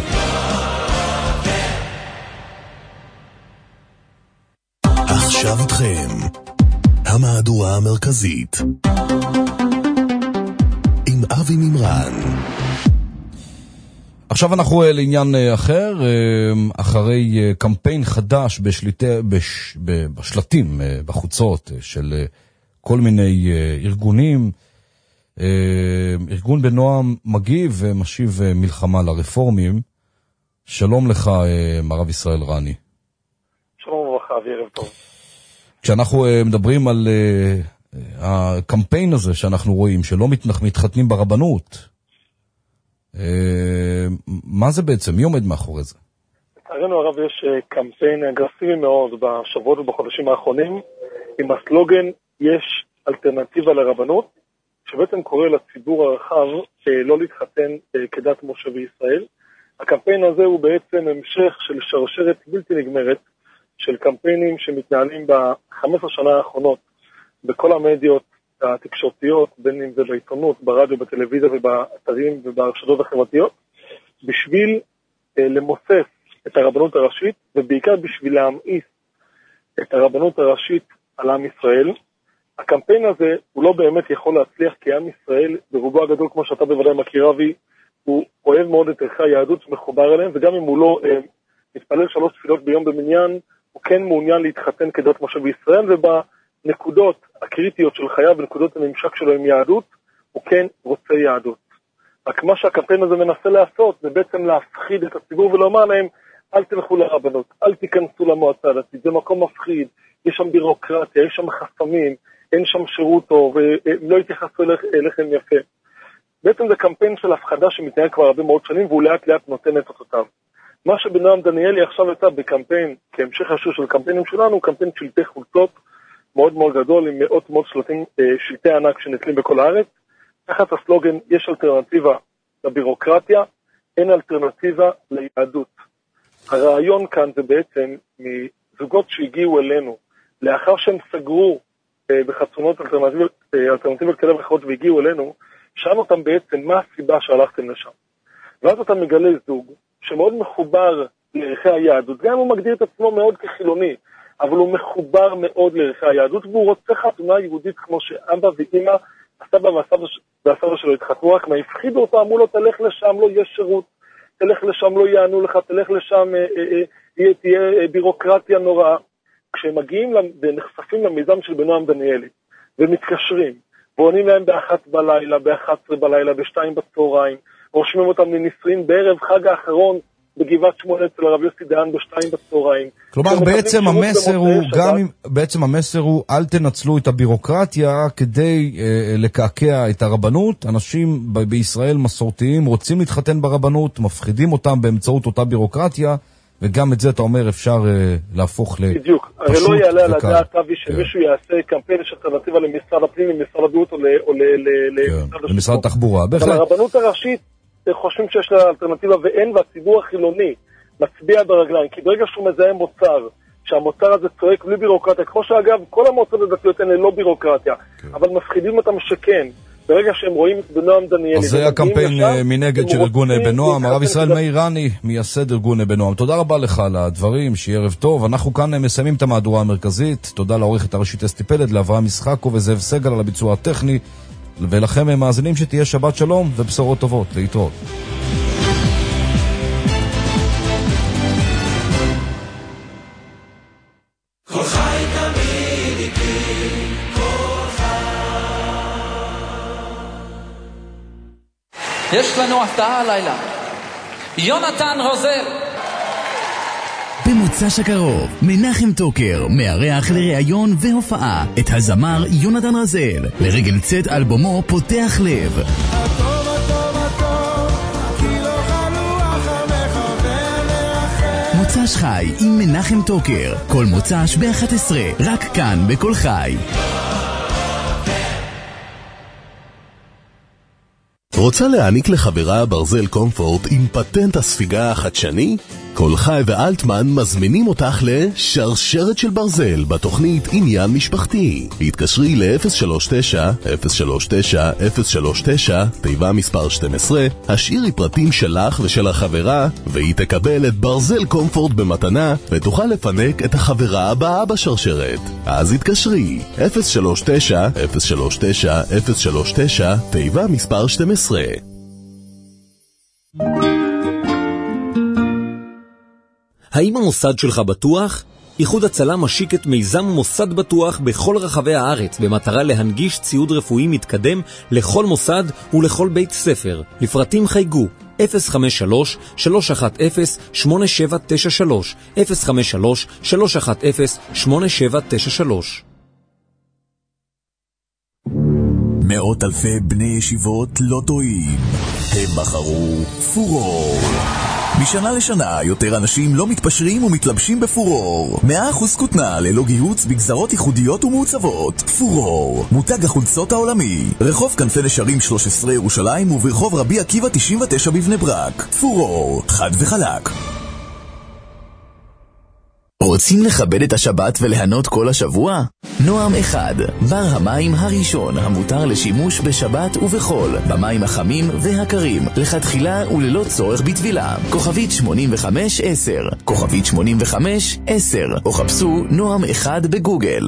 עכשיו איתכם, המהדורה המרכזית. אבי מימרן. עכשיו אנחנו לעניין אחר, אחרי קמפיין חדש בשליטי, בש, בשלטים, בחוצות של כל מיני ארגונים. ארגון בנועם מגיב ומשיב מלחמה לרפורמים. שלום לך, מרב ישראל רני. שלום וברכה, ערב טוב. כשאנחנו מדברים על הקמפיין הזה שאנחנו רואים, שלא מתחתנים ברבנות, מה זה בעצם? מי עומד מאחורי זה? לצערנו הרב, יש קמפיין אגרסיבי מאוד בשבועות ובחודשים האחרונים, עם הסלוגן יש אלטרנטיבה לרבנות, שבעצם קורא לציבור הרחב לא להתחתן כדת משה וישראל. הקמפיין הזה הוא בעצם המשך של שרשרת בלתי נגמרת, של קמפיינים שמתנהלים ב-חמש עשרה שנה האחרונות, בכל המדיות התקשורתיות, בין אם זה בעיתונות, ברדיו, בטלוויזיה ובאתרים וברשתות החברתיות, בשביל אה, למוסס את הרבנות הראשית, ובעיקר בשביל להמאיס את הרבנות הראשית על עם ישראל. הקמפיין הזה הוא לא באמת יכול להצליח, כי עם ישראל, ברובו הגדול, כמו שאתה בוודאי מכיר אבי, הוא אוהב מאוד את ערכי היהדות שמחובר אליהם, וגם אם הוא לא אה, מתפלל שלוש תפילות ביום במניין, הוא כן מעוניין להתחתן כדת משה וישראל, וב... נקודות הקריטיות של חייו ונקודות הממשק שלו עם יהדות, הוא כן רוצה יהדות. רק מה שהקמפיין הזה מנסה לעשות, זה בעצם להפחיד את הציבור ולומר להם, אל תלכו לרבנות, אל תיכנסו למועצה הדתית, זה מקום מפחיד, יש שם בירוקרטיה, יש שם חסמים, אין שם שירות טוב, ולא יתייחסו אליכם יפה. בעצם זה קמפיין של הפחדה שמתנהל כבר הרבה מאוד שנים, והוא לאט לאט נותן את אותותיו. מה שבנועם דניאלי עכשיו יצא בקמפיין, כהמשך ישיר של קמפיינים שלנו, קמפיין שלטי חולצות, מאוד מאוד גדול, עם מאות מאוד שלטים, שלטי ענק שנתלים בכל הארץ. תחת הסלוגן, יש אלטרנטיבה לבירוקרטיה, אין אלטרנטיבה ליהדות. הרעיון כאן זה בעצם מזוגות שהגיעו אלינו, לאחר שהם סגרו בחצונות אלטרנטיבות, אלטרנטיבות כאלה ואחרות והגיעו אלינו, שאלנו אותם בעצם מה הסיבה שהלכתם לשם. ואז אתה מגלה זוג שמאוד מחובר לערכי היהדות, גם הוא מגדיר את עצמו מאוד כחילוני, אבל הוא מחובר מאוד לערכי היהדות, והוא רוצה חתונה יהודית כמו שאבא ואמא, הסבא והסבא, והסבא שלו התחתנו, רק מה הפחידו אותו, אמרו לו, תלך לשם, לא יהיה שירות, תלך לשם, לא יענו לך, תלך לשם, אה, אה, אה, תהיה אה, בירוקרטיה נוראה. כשהם מגיעים ונחשפים למיזם של בנועם דניאלי, ומתקשרים, ועונים להם באחת בלילה, באחת עשרה בלילה, בשתיים בצהריים, רושמים אותם לנישואין בערב חג האחרון, בגבעת שמואל אצל הרב יוסי דיין בשתיים בצהריים. כלומר, בעצם המסר הוא, גם אם, בעצם המסר הוא, אל תנצלו את הבירוקרטיה כדי אה, לקעקע את הרבנות. אנשים ב- בישראל מסורתיים רוצים להתחתן ברבנות, מפחידים אותם באמצעות אותה בירוקרטיה, וגם את זה אתה אומר אפשר אה, להפוך לפשוט. בדיוק, הרי לא יעלה על הדעת, אבי, שמישהו יעשה קמפיין של אלטרנטיבה למשרד הפנים, למשרד הבריאות או למשרד התחבורה. אבל הרבנות הראשית חושבים שיש לה אלטרנטיבה ואין, והציבור החילוני מצביע ברגליים, כי ברגע שהוא מזהה מוצר, שהמוצר הזה צועק בלי בירוקרטיה, כמו שאגב, כל המוצאות הדתיות הן ללא בירוקרטיה, אבל מפחידים אותם שכן, ברגע שהם רואים את בנועם דניאלי. אז זה הקמפיין מנגד של ארגון בנועם. הרב ישראל מאיר רני, מייסד ארגון בנועם. תודה רבה לך על הדברים, שיהיה ערב טוב. אנחנו כאן מסיימים את המהדורה המרכזית. תודה לעורכת הראשית אסתי פלד, לאברהם משחקו וזאב סגל על הביצוע הטכני. ולכם מאזינים שתהיה שבת שלום ובשורות טובות. להתראות. כל חי תמיד איתי, כל חי. יש לנו הפתעה הלילה. יונתן רוזל. במוצ"ש הקרוב, מנחם טוקר מארח לראיון והופעה את הזמר יונתן רזל לרגל צאת אלבומו פותח לב. הטוב הטוב הטוב, כי לא חלוח המחבר מרחם. מוצ"ש חי עם מנחם טוקר, כל מוצ"ש ב-אחת עשרה, רק כאן בכל חי. רוצה להעניק לחברה ברזל קומפורט עם פטנט הספיגה החדשני? כל חי ואלטמן מזמינים אותך לשרשרת של ברזל בתוכנית עניין משפחתי. התקשרי ל-אפס שלוש תשע אפס שלוש תשע אפס שלוש תשע, תיבה מספר שתים עשרה, השאירי פרטים שלך ושל החברה, והיא תקבל את ברזל קומפורט במתנה, ותוכל לפנק את החברה הבאה בשרשרת. אז התקשרי אפס שלוש תשע אפס שלוש תשע אפס שלוש תשע, תיבה מספר שתים עשרה. האם המוסד שלך בטוח? איחוד הצלה משיק את מיזם מוסד בטוח בכל רחבי הארץ במטרה להנגיש ציוד רפואי מתקדם לכל מוסד ולכל בית ספר. לפרטים חייגו אפס חמש שלוש שלוש אחת אפס שמונה שבע תשע שלוש, אפס חמש שלוש שלוש אחת אפס שמונה שבע תשע שלוש. מאות אלפי בני ישיבות לא טועים, הם בחרו פורור. משנה לשנה יותר אנשים לא מתפשרים ומתלבשים בפורור. מאה אחוז כותנה ללא גיהוץ בגזרות ייחודיות ומעוצבות. פורור, מותג החולצות העולמי, רחוב כנפי נשרים שלוש עשרה ירושלים וברחוב רבי עקיבא תשעים ותשע בבני ברק. פורור, חד וחלק. רוצים לכבד את השבת וליהנות כל השבוע? נועם אחד, בר המים הראשון המותר לשימוש בשבת ובחול, במים החמים והקרים, לכתחילה וללא צורך בטבילה. כוכבית שמונים וחמש עשר, כוכבית שמונים וחמש עשר, או חפשו נועם אחד בגוגל.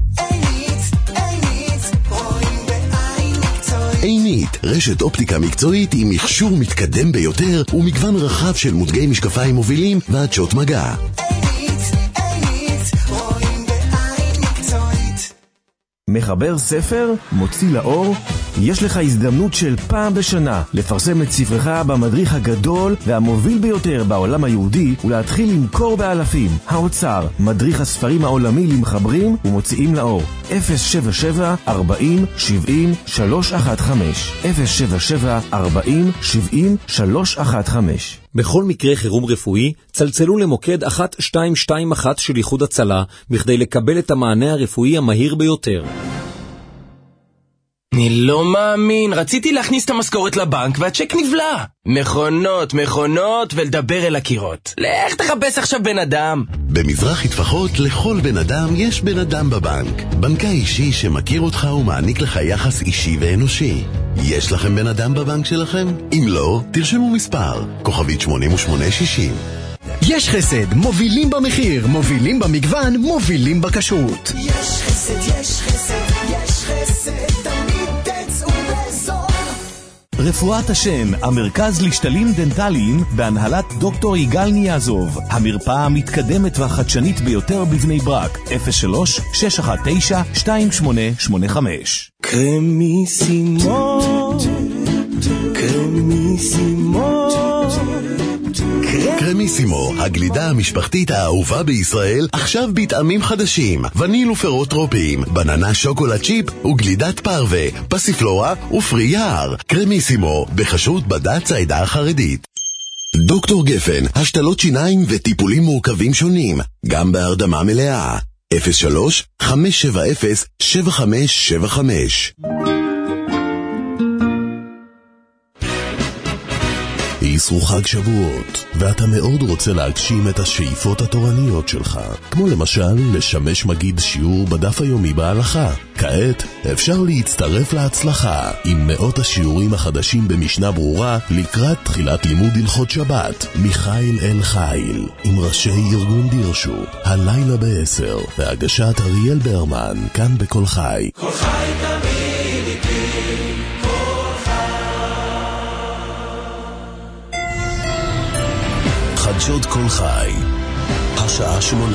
עינית, רשת אופטיקה מקצועית עם מכשור מתקדם ביותר ומגוון רחב של מותגי משקפיים מובילים ועדשות מגע. מחבר ספר, מוציא לאור, יש לך הזדמנות של פעם בשנה לפרסם את ספרך במדריך הגדול והמוביל ביותר בעולם היהודי ולהתחיל למכור באלפים. האוצר, מדריך הספרים העולמי למחברים ומוציאים לאור. אפס שבע שבע ארבעים שבעים שלוש אחת חמש, אפס שבע שבע ארבעים שבעים שלוש אחת חמש. בכל מקרה חירום רפואי, צלצלו למוקד אחת שתיים שתיים אחת של איחוד הצלה, בכדי לקבל את המענה הרפואי המהיר ביותר. אני לא מאמין, רציתי להכניס את המשכורת לבנק והצ'ק נבלע. מכונות, מכונות ולדבר אל הקירות. לך תחפש עכשיו בן אדם. במזרחי טפחות לכל בן אדם יש בן אדם בבנק. בנקה אישי שמכיר אותך ומעניק לך יחס אישי ואנושי. יש לכם בן אדם בבנק שלכם? אם לא, תרשמו מספר, כוכבית שמונים ושמונה שישים. יש חסד, מובילים במחיר, מובילים במגוון, מובילים בכשרות. יש חסד, יש חסד, יש חסד, תמיד תצאו בזול. רפואת השן, המרכז לשתלים דנטליים בהנהלת דוקטור יגאל ניאזוב, המרפאה המתקדמת והחדשנית ביותר בבני ברק. אפס שלוש שש אחת תשע שתיים שמונה שמונה חמש. קרמיסימו, קרמיסימו, קרמיסימו, הגלידה המשפחתית האהובה בישראל, עכשיו בטעמים חדשים, וניל ופירות טרופיים, בננה שוקולד צ'יפ וגלידת פרווה, פסיפלורה ופרי יער. קרמיסימו, בחשות בד"ץ העדה החרדית. דוקטור גפן, השתלות שיניים וטיפולים מורכבים שונים, גם בהרדמה מלאה. אפס שלוש חמש שבע אפס שבע חמש שבע חמש. איסרו חג שבועות, ואתה מאוד רוצה להגשים את השאיפות התורניות שלך, כמו למשל לשמש מגיד שיעור בדף היומי בהלכה. כעת אפשר להצטרף להצלחה עם מאות השיעורים החדשים במשנה ברורה לקראת תחילת לימוד הלכות שבת מחיל אל חיל, עם ראשי ארגון דירשו, הלילה בעשר, בהגשת אריאל ברמן, כאן בכל חי. כל חי תמיד איתי. חדשות כל חי, השעה שמונה.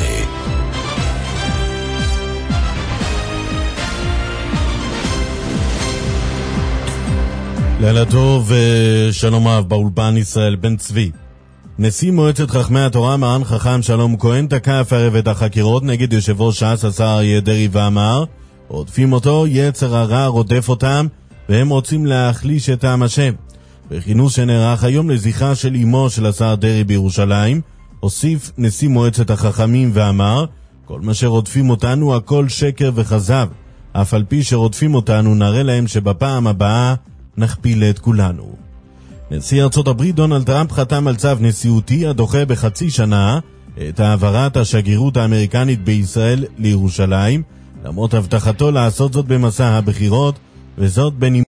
לילה טוב, שלום אהב באולפן ישראל בן צבי. נשיא מועצת חכמי התורה מרן חכם שלום כהן תקף הערב את החקירות נגד יושב ראש ש"ס השר אריה דרעי ואמר, רודפים אותו, יצר הרע רודף אותם והם רוצים להחליש את העם השם. בכינוס שנערך היום לזכרה של אמו של השר דרעי בירושלים, הוסיף נשיא מועצת החכמים ואמר, כל מה שרודפים אותנו הכל שקר וכזב, אף על פי שרודפים אותנו נראה להם שבפעם הבאה נכפיל את כולנו. נשיא ארצות הברית דונלד טראמפ חתם על צו נשיאותי הדוחה בחצי שנה את העברת השגרירות האמריקנית בישראל לירושלים, למרות הבטחתו לעשות זאת במסע הבחירות, וזאת בנימוק